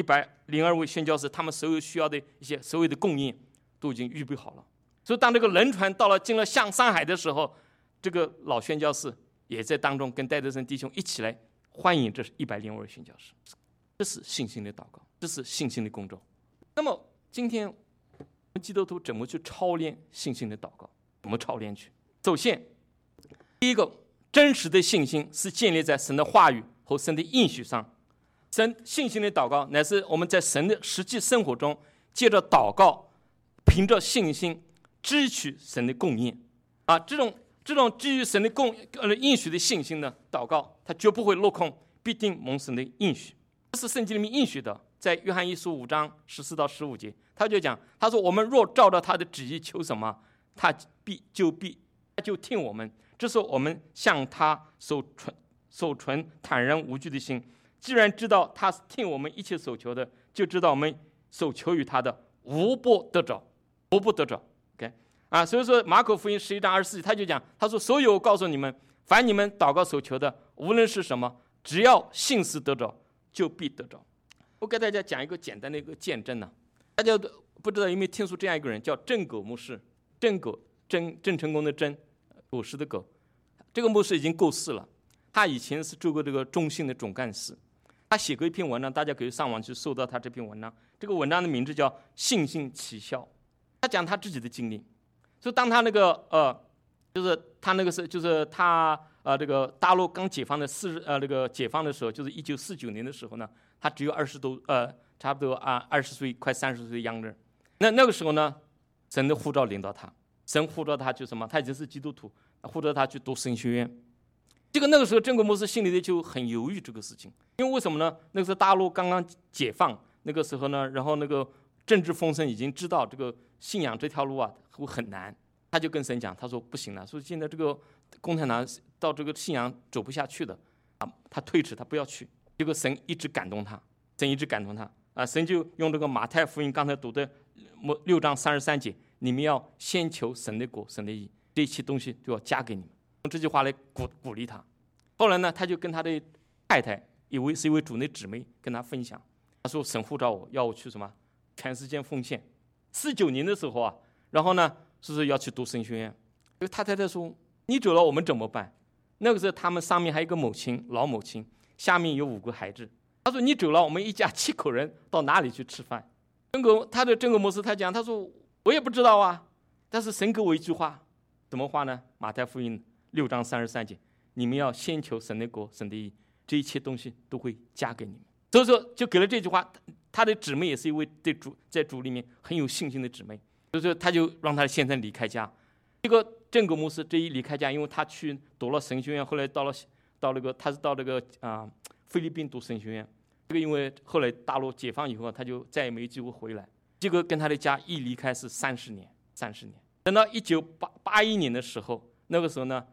102位宣教士，他们所有需要的一些所有的供应都已经预备好了。所以当这个轮船进了上海的时候，这个老宣教士也在当中跟戴德森弟兄一起来欢迎这102位宣教士。这是信心的祷告，这是信心的工作。那么今天我们基督徒怎么去操练信心的祷告？怎么操练去？首先，第一个，真实的信心是建立在神的话语和神的应许上。信心的祷告乃是我们在神的实际生活中，借着祷告，凭着信心支取神的供应。这种基于神的应许的信心的祷告，它绝不会落空，必定蒙神的应许。这是圣经里面应许的，在约翰一书5章14到15节，他就讲，他说我们若照着他的旨意求什么，他就听我们。这是我们向他所存坦然无惧的心。既然知道他是听我们一切所求的，就知道我们所求于他的无不得着，无不得着。所以说马可福音11章24节他就讲，他说所有我告诉你们，凡你们祷告所求的，无论是什么，只要信实得着，就必得着。我给大家讲一个简单的一个见证呢，大家都不知道有没有听说这样一个人，叫郑狗牧师。郑成功的郑，狗屎的狗。这个牧师已经过世了，他以前是做过这个中信的总干事。他写过一篇文章，大家可以上网去搜到他这篇文章。这个文章的名字叫《信心奇效》，他讲他自己的经历。所以当他这个大陆刚解放的解放的时候，就是1949年的时候呢，他只有差不多20岁快30岁的样子。那个时候呢，神的呼召领导他，神呼召他去什么？他已经是基督徒，呼召他去读神学院。那个时候郑国牧师心里就很犹豫这个事情，因为为什么呢？那个时候大陆刚刚解放，那个时候呢，然后那个政治风声已经知道这个信仰这条路会很难，他就跟神讲，他说不行了，说现在这个共产党到这个信仰走不下去的，他推迟，他不要去。结果神一直感动他，神就用这个马太福音刚才读的6章33节，你们要先求神的国，神的义，这一切东西就要加给你们。用这句话来鼓励他。后来呢，他就跟他的太太是一位主内姊妹跟他分享，他说神呼召我要我去什么全世界奉献。49年的时候然后呢是要去读神学院。他太太说你走了我们怎么办？那个时候他们上面还有一个老母亲，下面有5个孩子。他说你走了我们一家7口人到哪里去吃饭？他的郑国牧师他讲，他说我也不知道但是神给我一句话，什么话呢？马太福音6章33节，你们要先求神的国，神的义，这一切东西都会加给你们。所以说就给了这句话。他的姊妹也是一位在主里面很有信心的姊妹，所以说他就让他的先生离开家。这个郑国牧师这一离开家，因为他去读了神学院，后来他是到这个菲律宾读神学院。这个因为后来大陆解放以后，他就再也没有机会回来。这个跟他的家一离开是30年。等到1981年的时候，那个时候呢，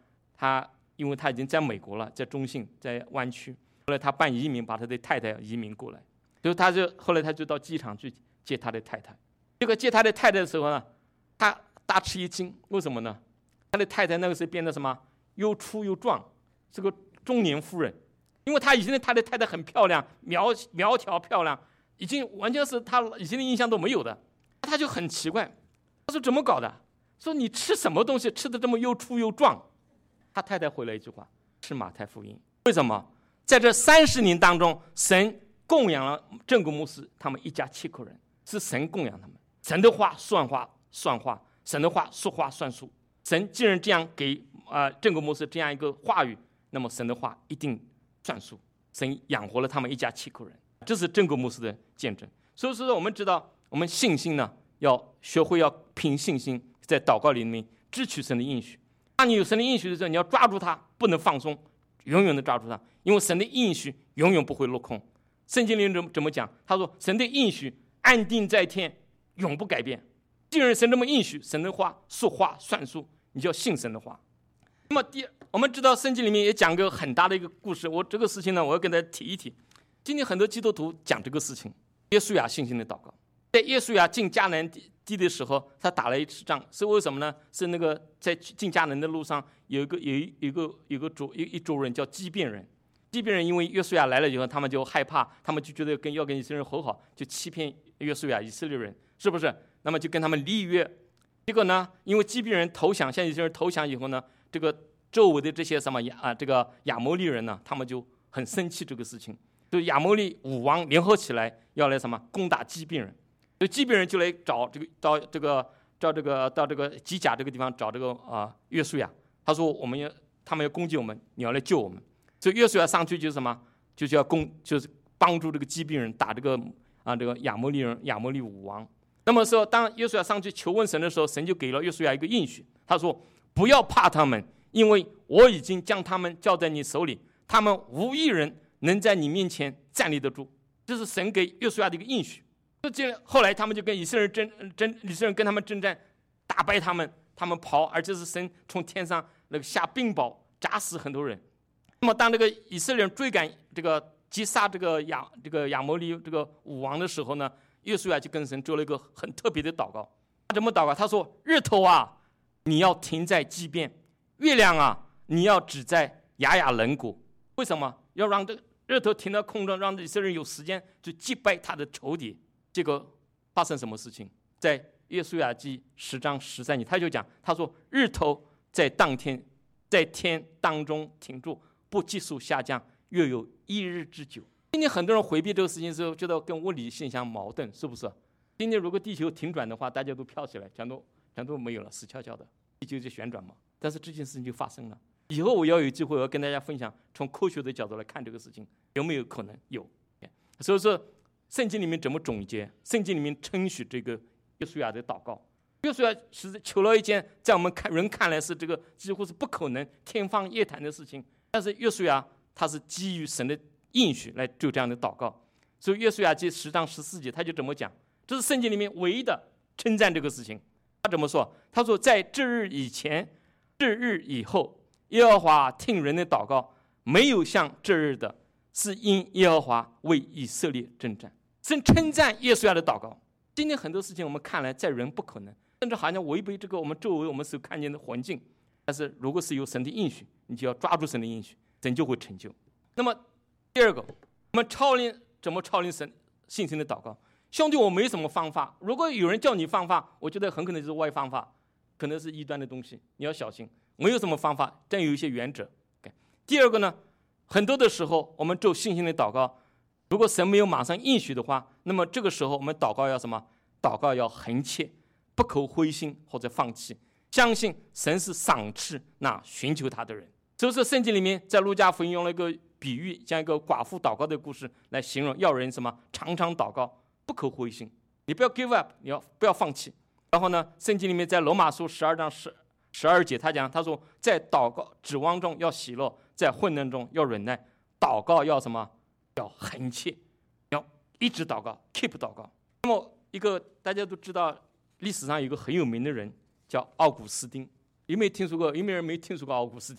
因为他已经在美国了，在中信，在湾区。后来他办移民，把他的太太移民过来，所以后来他就到机场去接他的太太。这个接他的太太的时候呢，他大吃一惊，为什么呢？他的太太那个时候变得什么？又粗又壮，是个中年妇人。因为他以前他的太太很漂亮，苗条漂亮，已经完全是他以前的印象都没有的。他就很奇怪，他说怎么搞的？说你吃什么东西吃的这么又粗又壮？他太太回了一句话：吃马太福音。为什么？在这30年当中，神供养了正果牧师他们一家7口人，是神供养他们。神的话算话，神的话说话算数。神既然这样给正果牧师这样一个话语，那么神的话一定算数。神养活了他们一家7口人，这是正果牧师的见证。所以说，我们知道，我们信心呢，要学会要凭信心，在祷告里面支取神的应许。当你有神的应许的时候，你要抓住它，不能放松，永远的抓住它，因为神的应许永远不会落空。圣经里怎么讲？他说，神的应许安定在天，永不改变。既然神这么应许，神的话说话算数，你就要信神的话。那么我们知道圣经里面也讲个很大的一个故事，这个事情呢，我要跟大家提一提。今天很多基督徒讲这个事情，约书亚信心的祷告。在约书亚进迦南地的时候，他打了一次仗，是为什么呢？是那个在进迦南的路上有一族人叫基遍人。基遍人因为约书亚来了以后，他们就害怕，他们就觉得要跟以色列人和好，就欺骗约书亚以色列人，是不是？那么就跟他们立约。结果呢，因为基遍人投降，向以色列人投降以后呢，这个周围的这些这个亚摩利人呢，他们就很生气这个事情，就亚摩利5王联合起来要来攻打基遍人。所以基遍人就来找到这个基甲这个地方找这个约书亚，他说他们要攻击我们，你要来救我们。所以约书亚上去就是就是帮助这个基遍人打这个亚摩利5王。那么说，当约书亚上去求问神的时候，神就给了约书亚一个应许，他说不要怕他们，因为我已经将他们交在你手里，他们无一人能在你面前站立得住。这是神给约书亚的一个应许。后来他们就跟以色列人跟他们征战，打败他们，他们跑，而且是神从天上下冰雹，砸死很多人。那么当这个以色列人追赶击杀这个亚摩利这个5王的时候呢，约书亚就跟神做了一个很特别的祷告。他怎么祷告？他说：日头啊，你要停在基遍；月亮啊，你要指在雅冷谷。为什么要让这个日头停在空中，让以色列人有时间去击败他的仇敌？结果发生什么事情？在约书亚记10章13节，他就讲，他说日头在天当中停住，不急速下降，约有1日之久。今天很多人回避这个事情的时候，觉得跟物理现象矛盾，是不是？今天如果地球停转的话，大家都飘起来，全都没有了，死翘翘的，地球就旋转嘛。但是这件事情就发生了。以后我要有机会，我要跟大家分享，从科学的角度来看这个事情有没有可能有。所以说，圣经里面怎么总结？圣经里面称许这个约书亚的祷告。约书亚是求了一件在我们人看来是这个几乎是不可能、天方夜谭的事情，但是约书亚他是基于神的应许来做这样的祷告。所以约书亚记10章14节，他就怎么讲？这是圣经里面唯一的称赞这个事情。他怎么说？他说，在这日以前、这日以后，耶和华听人的祷告，没有像这日的，是因耶和华为以色列征战。神称赞约书亚的祷告。今天很多事情我们看来在人不可能，甚至好像违背这个我们周围我们所看见的环境。但是如果是有神的应许，你就要抓住神的应许，神就会成就。那么第二个，我们怎么操练神信心的祷告？兄弟，我没什么方法。如果有人叫你方法，我觉得很可能就是歪方法，可能是异端的东西，你要小心。没有什么方法，但有一些原则。第二个呢，很多的时候我们做信心的祷告，如果神没有马上应许的话，那么这个时候我们祷告要什么？祷告要恒切，不可灰心或者放弃，相信神是赏赐那寻求他的人。所以说圣经里面在路加福音用了一个比喻，将一个寡妇祷告的故事来形容要人什么？常常祷告，不可灰心，你不要 give up， 你不要放弃。然后呢，圣经里面在罗马书12章12节，他说在祷告指望中要喜乐，在混乱中要忍耐，祷告要什么？要恒切，要一直祷告 keep 祷告。那么一个大家都知道历史上有一个很有名的人叫奥古斯丁，有没有人没听说过奥古斯丁？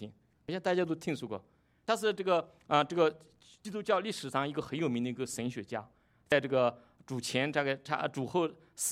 我想大家都听说过，他是这个基督教历史上一个很有名的一个神学家，在这个主前大概主后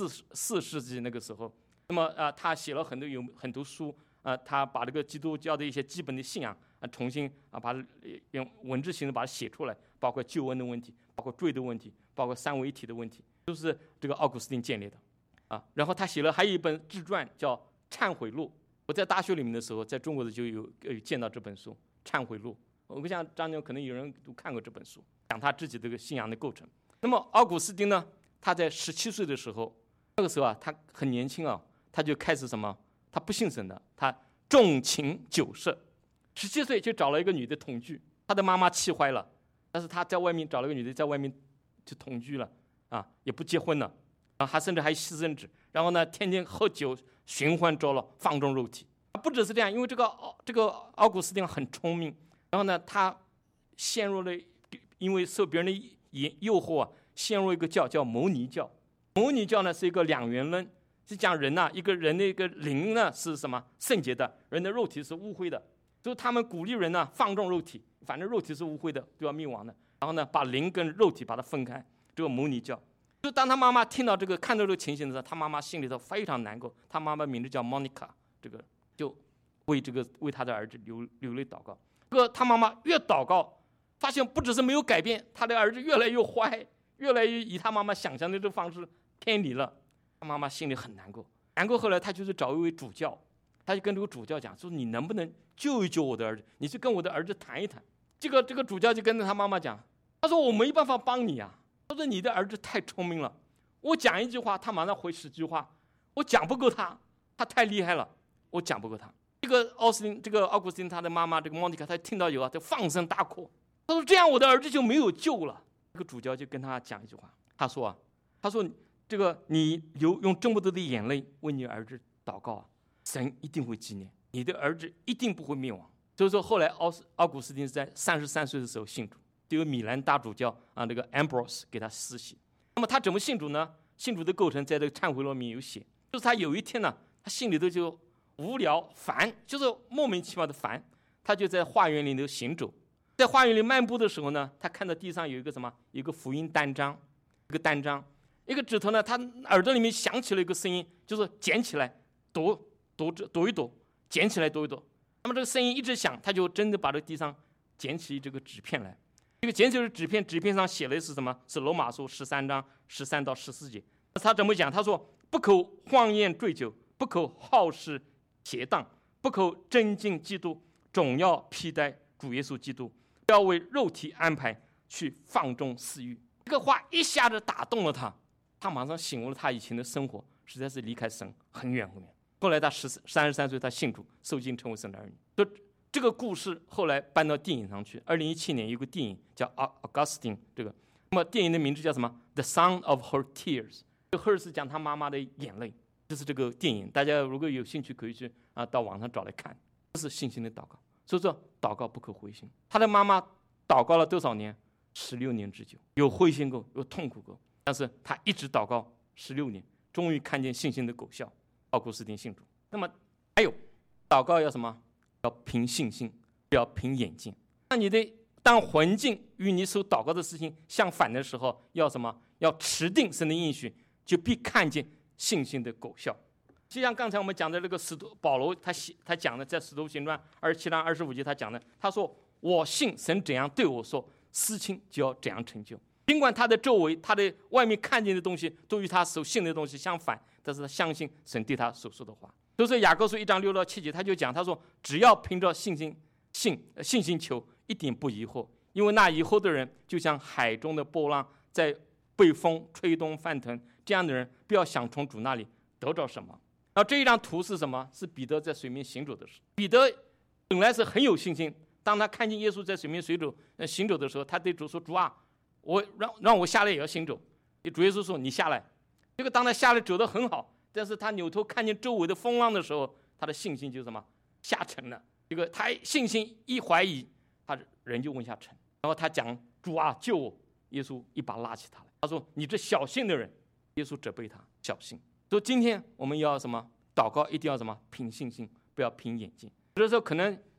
4世纪那个时候，那么他写了很多书，他把这个基督教的一些基本的信仰重新把它用文字形式把它写出来，包括救恩的问题，包括罪的问题，包括三位一体的问题，都是这个奥古斯丁建立的然后他写了还有一本自传叫《忏悔录》，我在大学里面的时候，在中国的就有见到这本书《忏悔录》，我想张牛可能有人都看过这本书，讲他自己这个信仰的构成。那么奥古斯丁呢，他在17岁的时候，那个时候他很年轻他就开始什么？他不信神的，他重情酒色，17岁就找了一个女的同居，他的妈妈气坏了，但是他在外面找了个女的，在外面就同居了也不结婚了还甚至还牺牲纸，然后呢，天天喝酒，寻欢作乐，放纵肉体。不只是这样，因为这个奥古斯丁很聪明，然后呢，他陷入了，因为受别人的诱惑陷入一个叫摩尼教。摩尼教呢是一个两元论，是讲人一个人的一个灵呢是什么圣洁的，人的肉体是污秽的，所以他们鼓励人放纵肉体，反正肉体是污秽的，都要灭亡的。然后呢，把灵跟肉体把它分开，这个摩尼教。就当他妈妈听到看到这个情形的时候，他妈妈心里头非常难过。他妈妈名字叫 Monica， 就为他的儿子流泪祷告。他妈妈越祷告，发现不只是没有改变，他的儿子越来越坏，越来越以他妈妈想象的这个方式偏离了。他妈妈心里很难过。后来他就是找一位主教，他就跟这个主教讲说：“你能不能救一救我的儿子？你去跟我的儿子谈一谈。”这个主教就跟着他妈妈讲，他说：“我没办法帮你他说：“你的儿子太聪明了，我讲一句话，他马上回10句话，我讲不够他太厉害了，我讲不够他。”这个奥古斯丁他的妈妈这个莫妮卡，他听到就放声大哭，他说：“这样我的儿子就没有救了。”这个主教就跟他讲一句话，他说这个你用这么多的眼泪为你儿子祷告神一定会纪念你的儿子，一定不会灭亡。所以说后来奥古斯丁是在33岁的时候信主。这个米兰大主教这个 Ambrose 给他施洗。那么他怎么信主呢？信主的构成在这个忏悔录里面有写，就是他有一天呢，他心里头就无聊烦，就是莫名其妙的烦，他就在花园里头行走，在花园里漫步的时候呢，他看到地上有一个福音单张，一个指头呢，他耳朵里面响起了一个声音，就是捡起来读一读，捡起来读一读。那么这个声音一直响，他就真的把这个地上捡起这个纸片来。这个捡起的纸片上写的是什么？是罗马书13章13到14节。他怎么讲？他说：“不可荒宴醉酒，不可好事邪荡，不可争竞嫉妒，总要披戴主耶稣基督，不要为肉体安排去放纵私欲。”这个话一下子打动了他，他马上醒悟了他以前的生活实在是离开神很远很远。后来他33岁，他信主受浸成为神的儿女。这个故事后来搬到电影上去。2017年有个电影叫《Augustine》，那么电影的名字叫什么？《The Sound of Her Tears》。这 Her 是讲他妈妈的眼泪，这是这个电影。大家如果有兴趣，可以去到网上找来看。这是信心的祷告。所以说，祷告不可灰心。他的妈妈祷告了多少年？16年之久，有灰心过，有痛苦过，但是他一直祷告16年，终于看见信心的果效。奥古斯丁信主。那么还有，祷告要什么？要凭信心，不要凭眼睛。当环境与你所祷告的事情相反的时候，要什么？要持定神的应许，就必看见信心的果效。就像刚才我们讲的这个保罗，他讲的在使徒行传27章25节，他讲的，他说：“我信神怎样对我说，事情就要怎样成就。”尽管他的周围、他的外面看见的东西都与他所信的东西相反，但是他相信神对他所说的话。所以说雅各书1章6到7节，他就讲，他说：“只要凭着信心求，一点不疑惑，因为那疑惑的人，就像海中的波浪，在被风吹动翻腾。这样的人，不要想从主那里得着什么。”然后这一张图是什么？是彼得在水面行走的时候。彼得本来是很有信心，当他看见耶稣在水面行走的时候，他对主说：“主啊，让我下来也要行走。”主耶稣说：“你下来。”这个当他下来走得很好，但是他扭头看见周围的风浪的时候，他的信心就什么下沉了。这个他信心一怀疑，他人就往下沉。然后他讲：“主啊，救我！”耶稣一把拉起他来，他说：“你这小信的人。”耶稣责备他小信。所以今天我们要什么？祷告一定要什么？凭信心，不要凭眼睛。有的时候可能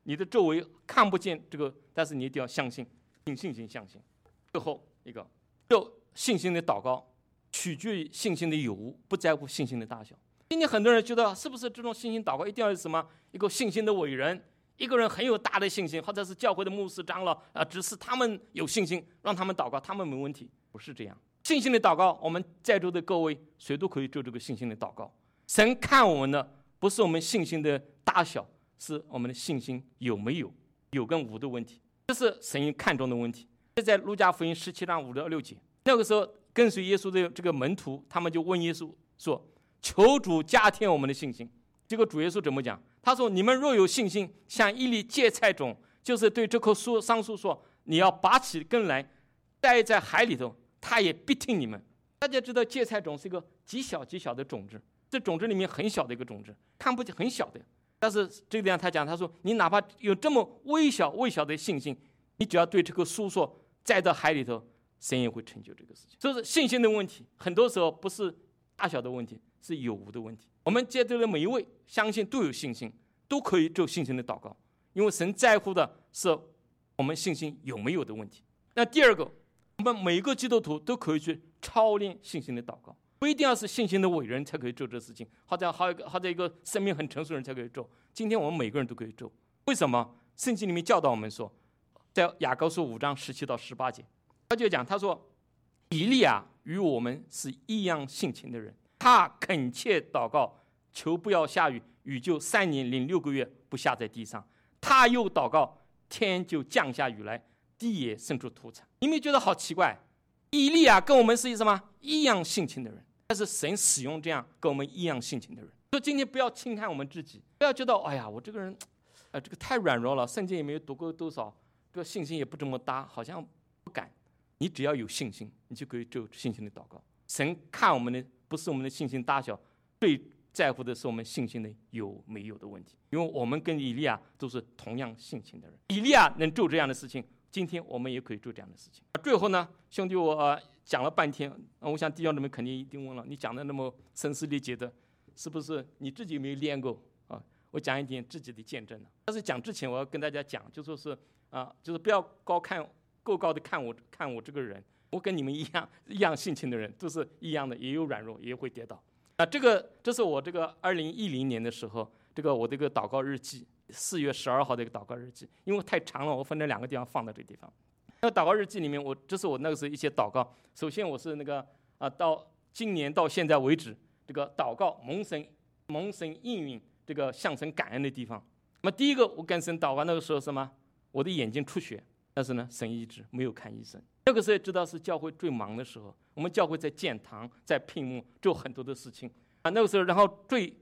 你的周围看不见这个，但是你一定要相信，凭信心相信。最后一个，就信心的祷告取决于信心的有无，不在乎信心的大小。今天很多人觉得，是不是这种信心祷告一定要有什么一个信心的伟人，一个人很有大的信心，或者是教会的牧师长老指示他们有信心，让他们祷告，他们没问题。不是这样，信心的祷告，我们在座的各位谁都可以做这个信心的祷告。神看我们的不是我们信心的大小，是我们的信心有没有，有跟无的问题，这是神看重的问题。这在路加福音17章5到6节，那个时候跟随耶稣的这个门徒，他们就问耶稣说：“求主加添我们的信心。”这个主耶稣怎么讲？他说：“你们若有信心，像一粒芥菜种，就是对这棵桑树说，你要拔起根来，栽在海里头，他也必听你们。”大家知道芥菜种是一个极小极小的种子，这种子里面很小的一个种子，看不见很小的。但是这个地方他讲，他说你哪怕有这么微小的信心，你只要对这棵树说，栽到海里头，神也会成就这个事情。所以说信心的问题，很多时候不是大小的问题，是有无的问题。我们接着的每一位相信都有信心，都可以做信心的祷告，因为神在乎的是我们信心有没有的问题。那第二个，我们每一个基督徒都可以去操练信心的祷告，不一定要是信心的伟人才可以做这事情，或者一个生命很成熟的人才可以做。今天我们每个人都可以做。为什么？圣经里面教导我们说，在雅各书5章17到18节，他就讲，他说以利亚与我们是一样性情的人，他恳切祷告，求不要下雨，雨就3年零6个月不下在地上。他又祷告，天就降下雨来，地也生出土产。你们觉得好奇怪？以利亚跟我们是什么一样性情的人，但是神使用这样跟我们一样性情的人。所以今天不要轻看我们自己，不要觉得哎呀，我这个人，这个太软弱了，圣经也没有读过多少，这个信心也不这么大，好像不敢。你只要有信心，你就可以做信心的祷告。神看我们的不是我们的信心大小，最在乎的是我们信心的有没有的问题。因为我们跟以利亚都是同样性情的人，以利亚能做这样的事情，今天我们也可以做这样的事情。最后呢，兄弟，我讲了半天，我想弟兄姊妹肯定一定问了，你讲的那么声嘶力竭的，是不是你自己有没有练过啊？我讲一点自己的见证。但是讲之前，我要跟大家讲，就说是就是不要够高的看我这个人，我跟你们一样性情的人，都是一样的，也有软弱，也会跌倒。这是我这个2010年的时候，这个我这个祷告日记，4月12号的一个祷告日记，因为太长了，我分了2个地方放到这个地方。那个祷告日记里面，这是我那个时候一些祷告。首先我是那个到今年到现在为止，这个祷告蒙神应允，这个向神感恩的地方。那么第一个我跟神祷告，那个时候什么？我的眼睛出血，但是呢，神医治，没有看医生。那个时候知道是教会最忙的时候，我们教会在建堂，在聘牧，做很多的事情那个时候，然后最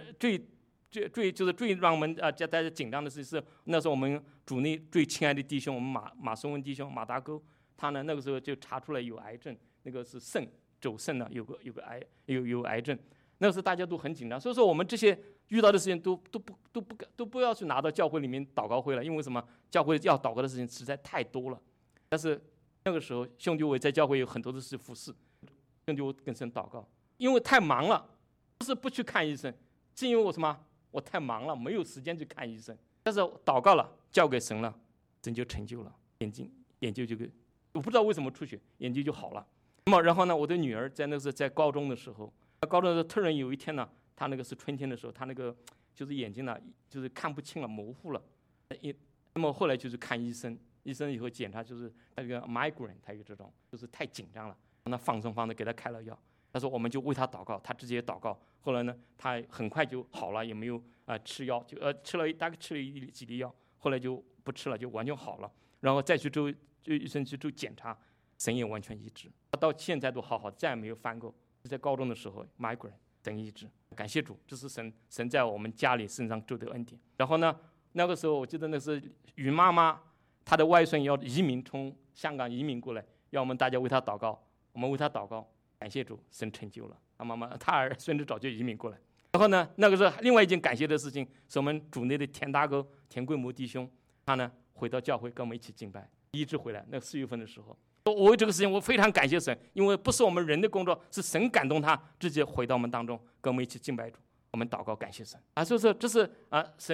让我们大家紧张的是那时候我们主内最亲爱的弟兄，我们马松文弟兄马大哥，他呢那个时候就查出来有癌症，那个是走肾呢有癌症。那个时候大家都很紧张，所以说我们这些遇到的事情都不要去拿到教会里面祷告会了，因为什么？教会要祷告的事情实在太多了。但是那个时候兄弟我在教会有很多的事服侍，兄弟我跟神祷告，因为太忙了，不是不去看医生，是因为我什么？我太忙了，没有时间去看医生。但是祷告了，交给神了，神就成就了，眼睛就我不知道为什么出血，眼睛就好了。那么然后呢，我的女儿在那时候在高中的时候，突然有一天呢，她那个是春天的时候，她那个就是眼睛呢就是看不清了，模糊了。那么后来就是看医生，医生以后检查就是那个 migraine， 他有这种就是太紧张了，让他放松，给他开了药。他说我们就为他祷告，他自己也祷告。后来呢，他很快就好了，也没有吃药，就大概吃了几粒药，后来就不吃了，就完全好了。然后再去就医生去做检查，神也完全医治，他到现在都好好，再也没有翻过。在高中的时候 migraine 神医治，感谢主，这是神在我们家里身上做的恩典。然后呢，那个时候我记得那是于妈妈，她的外孙要移民，从香港移民过来，要我们大家为她祷告，我们为她祷告。感谢主，神成就了他妈妈，他孙子早就移民过来。然后呢，那个时候另外一件感谢的事情，是我们主内的田大哥田贵模弟兄，他呢回到教会跟我们一起敬拜，医治回来。那4月份的时候，我为这个事情我非常感谢神，因为不是我们人的工作，是神感动他直接回到我们当中，跟我们一起敬拜主，我们祷告感谢神所以说这是神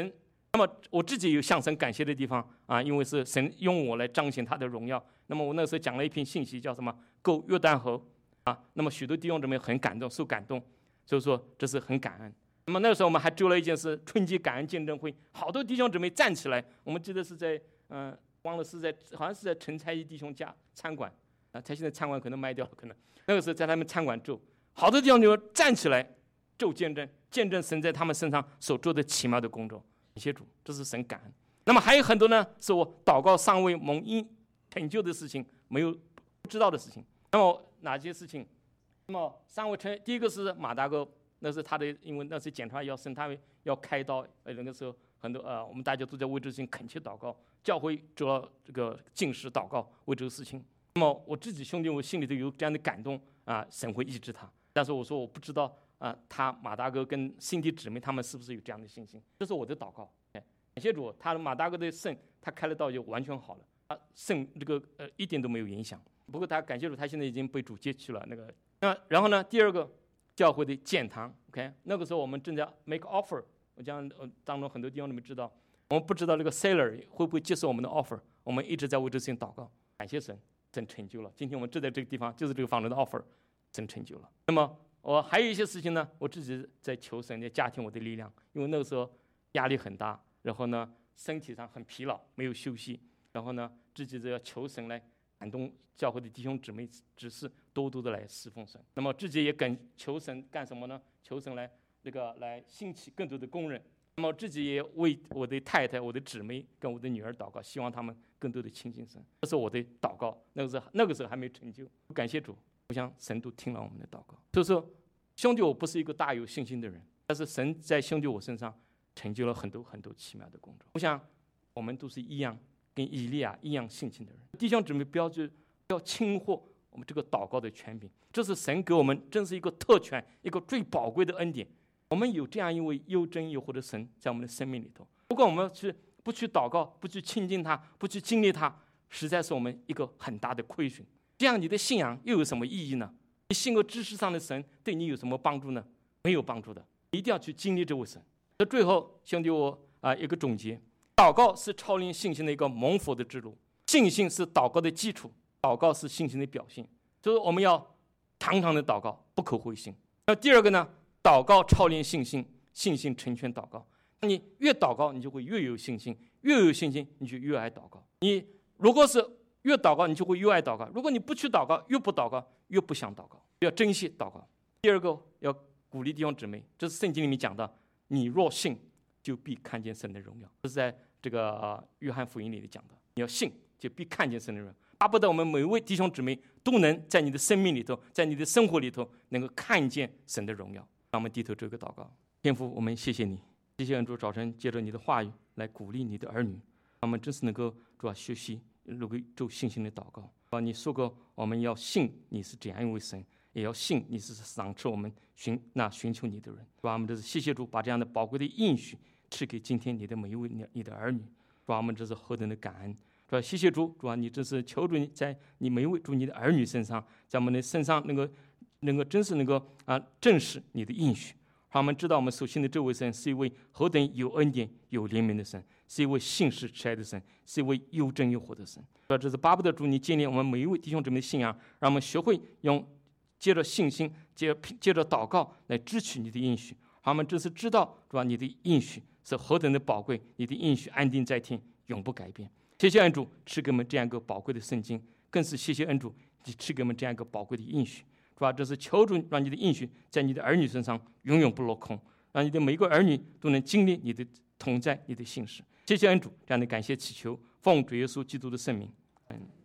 那么我自己有向神感谢的地方啊，因为是神用我来彰显他的荣耀。那么我那时候讲了一篇信息，叫什么？过约旦河啊。那么许多弟兄姊妹很感动，受感动，所以说这是很感恩。那么那时候我们还做了一件事，春季感恩见证会，好多弟兄姊妹站起来。我们记得是在忘了是在好像是在陈才艺弟兄家餐馆啊，他现在餐馆可能卖掉了，可能那个时候在他们餐馆做，好多弟兄姊妹站起来做见证，见证神在他们身上所做的奇妙的工作。感谢主，这是神感恩。那么还有很多呢，是我祷告尚未蒙应成就的事情，没有不知道的事情。那么哪些事情？那么尚未成，第一个是马大哥，那是他的，因为那是检查要审，他要开刀，那个时候很多我们大家都在为这事情恳切祷告，教会主要这个禁食祷告为这个事情。那么我自己兄弟，我心里头有这样的感动啊，神会医治他。但是我说我不知道他马大哥跟辛迪姊妹他们是不是有这样的信心？这是我的祷告。感谢主，他马大哥的肾他开了刀就完全好了，肾这个一点都没有影响。不过他感谢主，他现在已经被主接去了然后呢，第二个教会的建堂 ，OK， 那个时候我们正在 make offer， 我讲当中很多地方你们知道，我们不知道这个 seller 会不会接受我们的 offer， 我们一直在为这事情祷告，感谢神，神成就了。今天我们站在这个地方，就是这个房子的 offer， 神成就了。那么我还有一些事情呢，我自己在求神在加添我的力量，因为那个时候压力很大，然后呢身体上很疲劳，没有休息，然后呢自己就要求神来感动教会的弟兄姊妹，指示多多的来侍奉神。那么自己也求神干什么呢？求神来来兴起更多的工人。那么自己也为我的太太、我的姊妹跟我的女儿祷告，希望他们更多的亲近神。这是我的祷告。那个时候还没成就，感谢主，我想神都听了我们的祷告。所以说，兄弟，我不是一个大有信心的人，但是神在兄弟我身上成就了很多很多奇妙的工作。我想我们都是一样，跟以利亚一样性情的人。弟兄姊妹，不要轻忽我们这个祷告的权柄，这是神给我们，真是一个特权，一个最宝贵的恩典。我们有这样一位又真又活的神在我们的生命里头。如果我们不去祷告，不去亲近他，不去经历他，实在是我们一个很大的亏损。这样你的信仰又有什么意义呢？你信个知识上的神对你有什么帮助呢？没有帮助的。一定要去经历这位神。那最后，兄弟我一个总结：祷告是操练信心的一个蒙福的之路，信心是祷告的基础，祷告是信心的表现。所以我们要常常的祷告，不可灰心。那第二个呢？祷告操练信心，信心成全祷告。你越祷告，你就会越有信心；越有信心，你就越爱祷告。你如果是越祷告，你就会越爱祷告；如果你不去祷告，越不祷告，越不想祷告。要珍惜祷告。第二个，要鼓励弟兄姊妹，这是圣经里面讲的：你若信，就必看见神的荣耀。这是在这个约翰福音里讲的。你要信，就必看见神的荣耀。巴不得我们每一位弟兄姊妹都能在你的生命里头，在你的生活里头，能够看见神的荣耀。让我们低头做一个祷告。天父，我们谢谢你，谢谢主早晨借着你的话语来鼓励你的儿女，让我们真是能够主要学习，能够做信心的祷告。你说过，我们要信你是怎样一位神，也要信你是赏赐我们寻求你的人。主啊，我们这是谢谢主，把这样的宝贵的应许赐给今天你的每一位你的儿女。主啊，我们这是何等的感恩。主啊，谢谢主，主啊，你这是求主在你每一位主你的儿女身上，在我们的身上能够真是能够证实你的应许，让我们知道我们所信的这位神是一位何等有恩典有怜悯的神，是一位信实慈爱的神，是一位又真又活的神。这是巴不得主你建立我们每一位弟兄姊妹的信仰，让我们学会借着信心借着祷告来支取你的应许，让我们真是知道主啊，你的应许是何等的宝贵，你的应许安定在天，永不改变。谢谢恩主赐给我们这样一个宝贵的圣经，更是谢谢恩主你赐给我们这样一个宝贵的应许。是吧？这是求主让你的应许在你的儿女身上永远不落空，让你的每一个儿女都能经历你的同在，你的信实。谢谢恩主，这样的感谢祈求，奉主耶稣基督的圣名，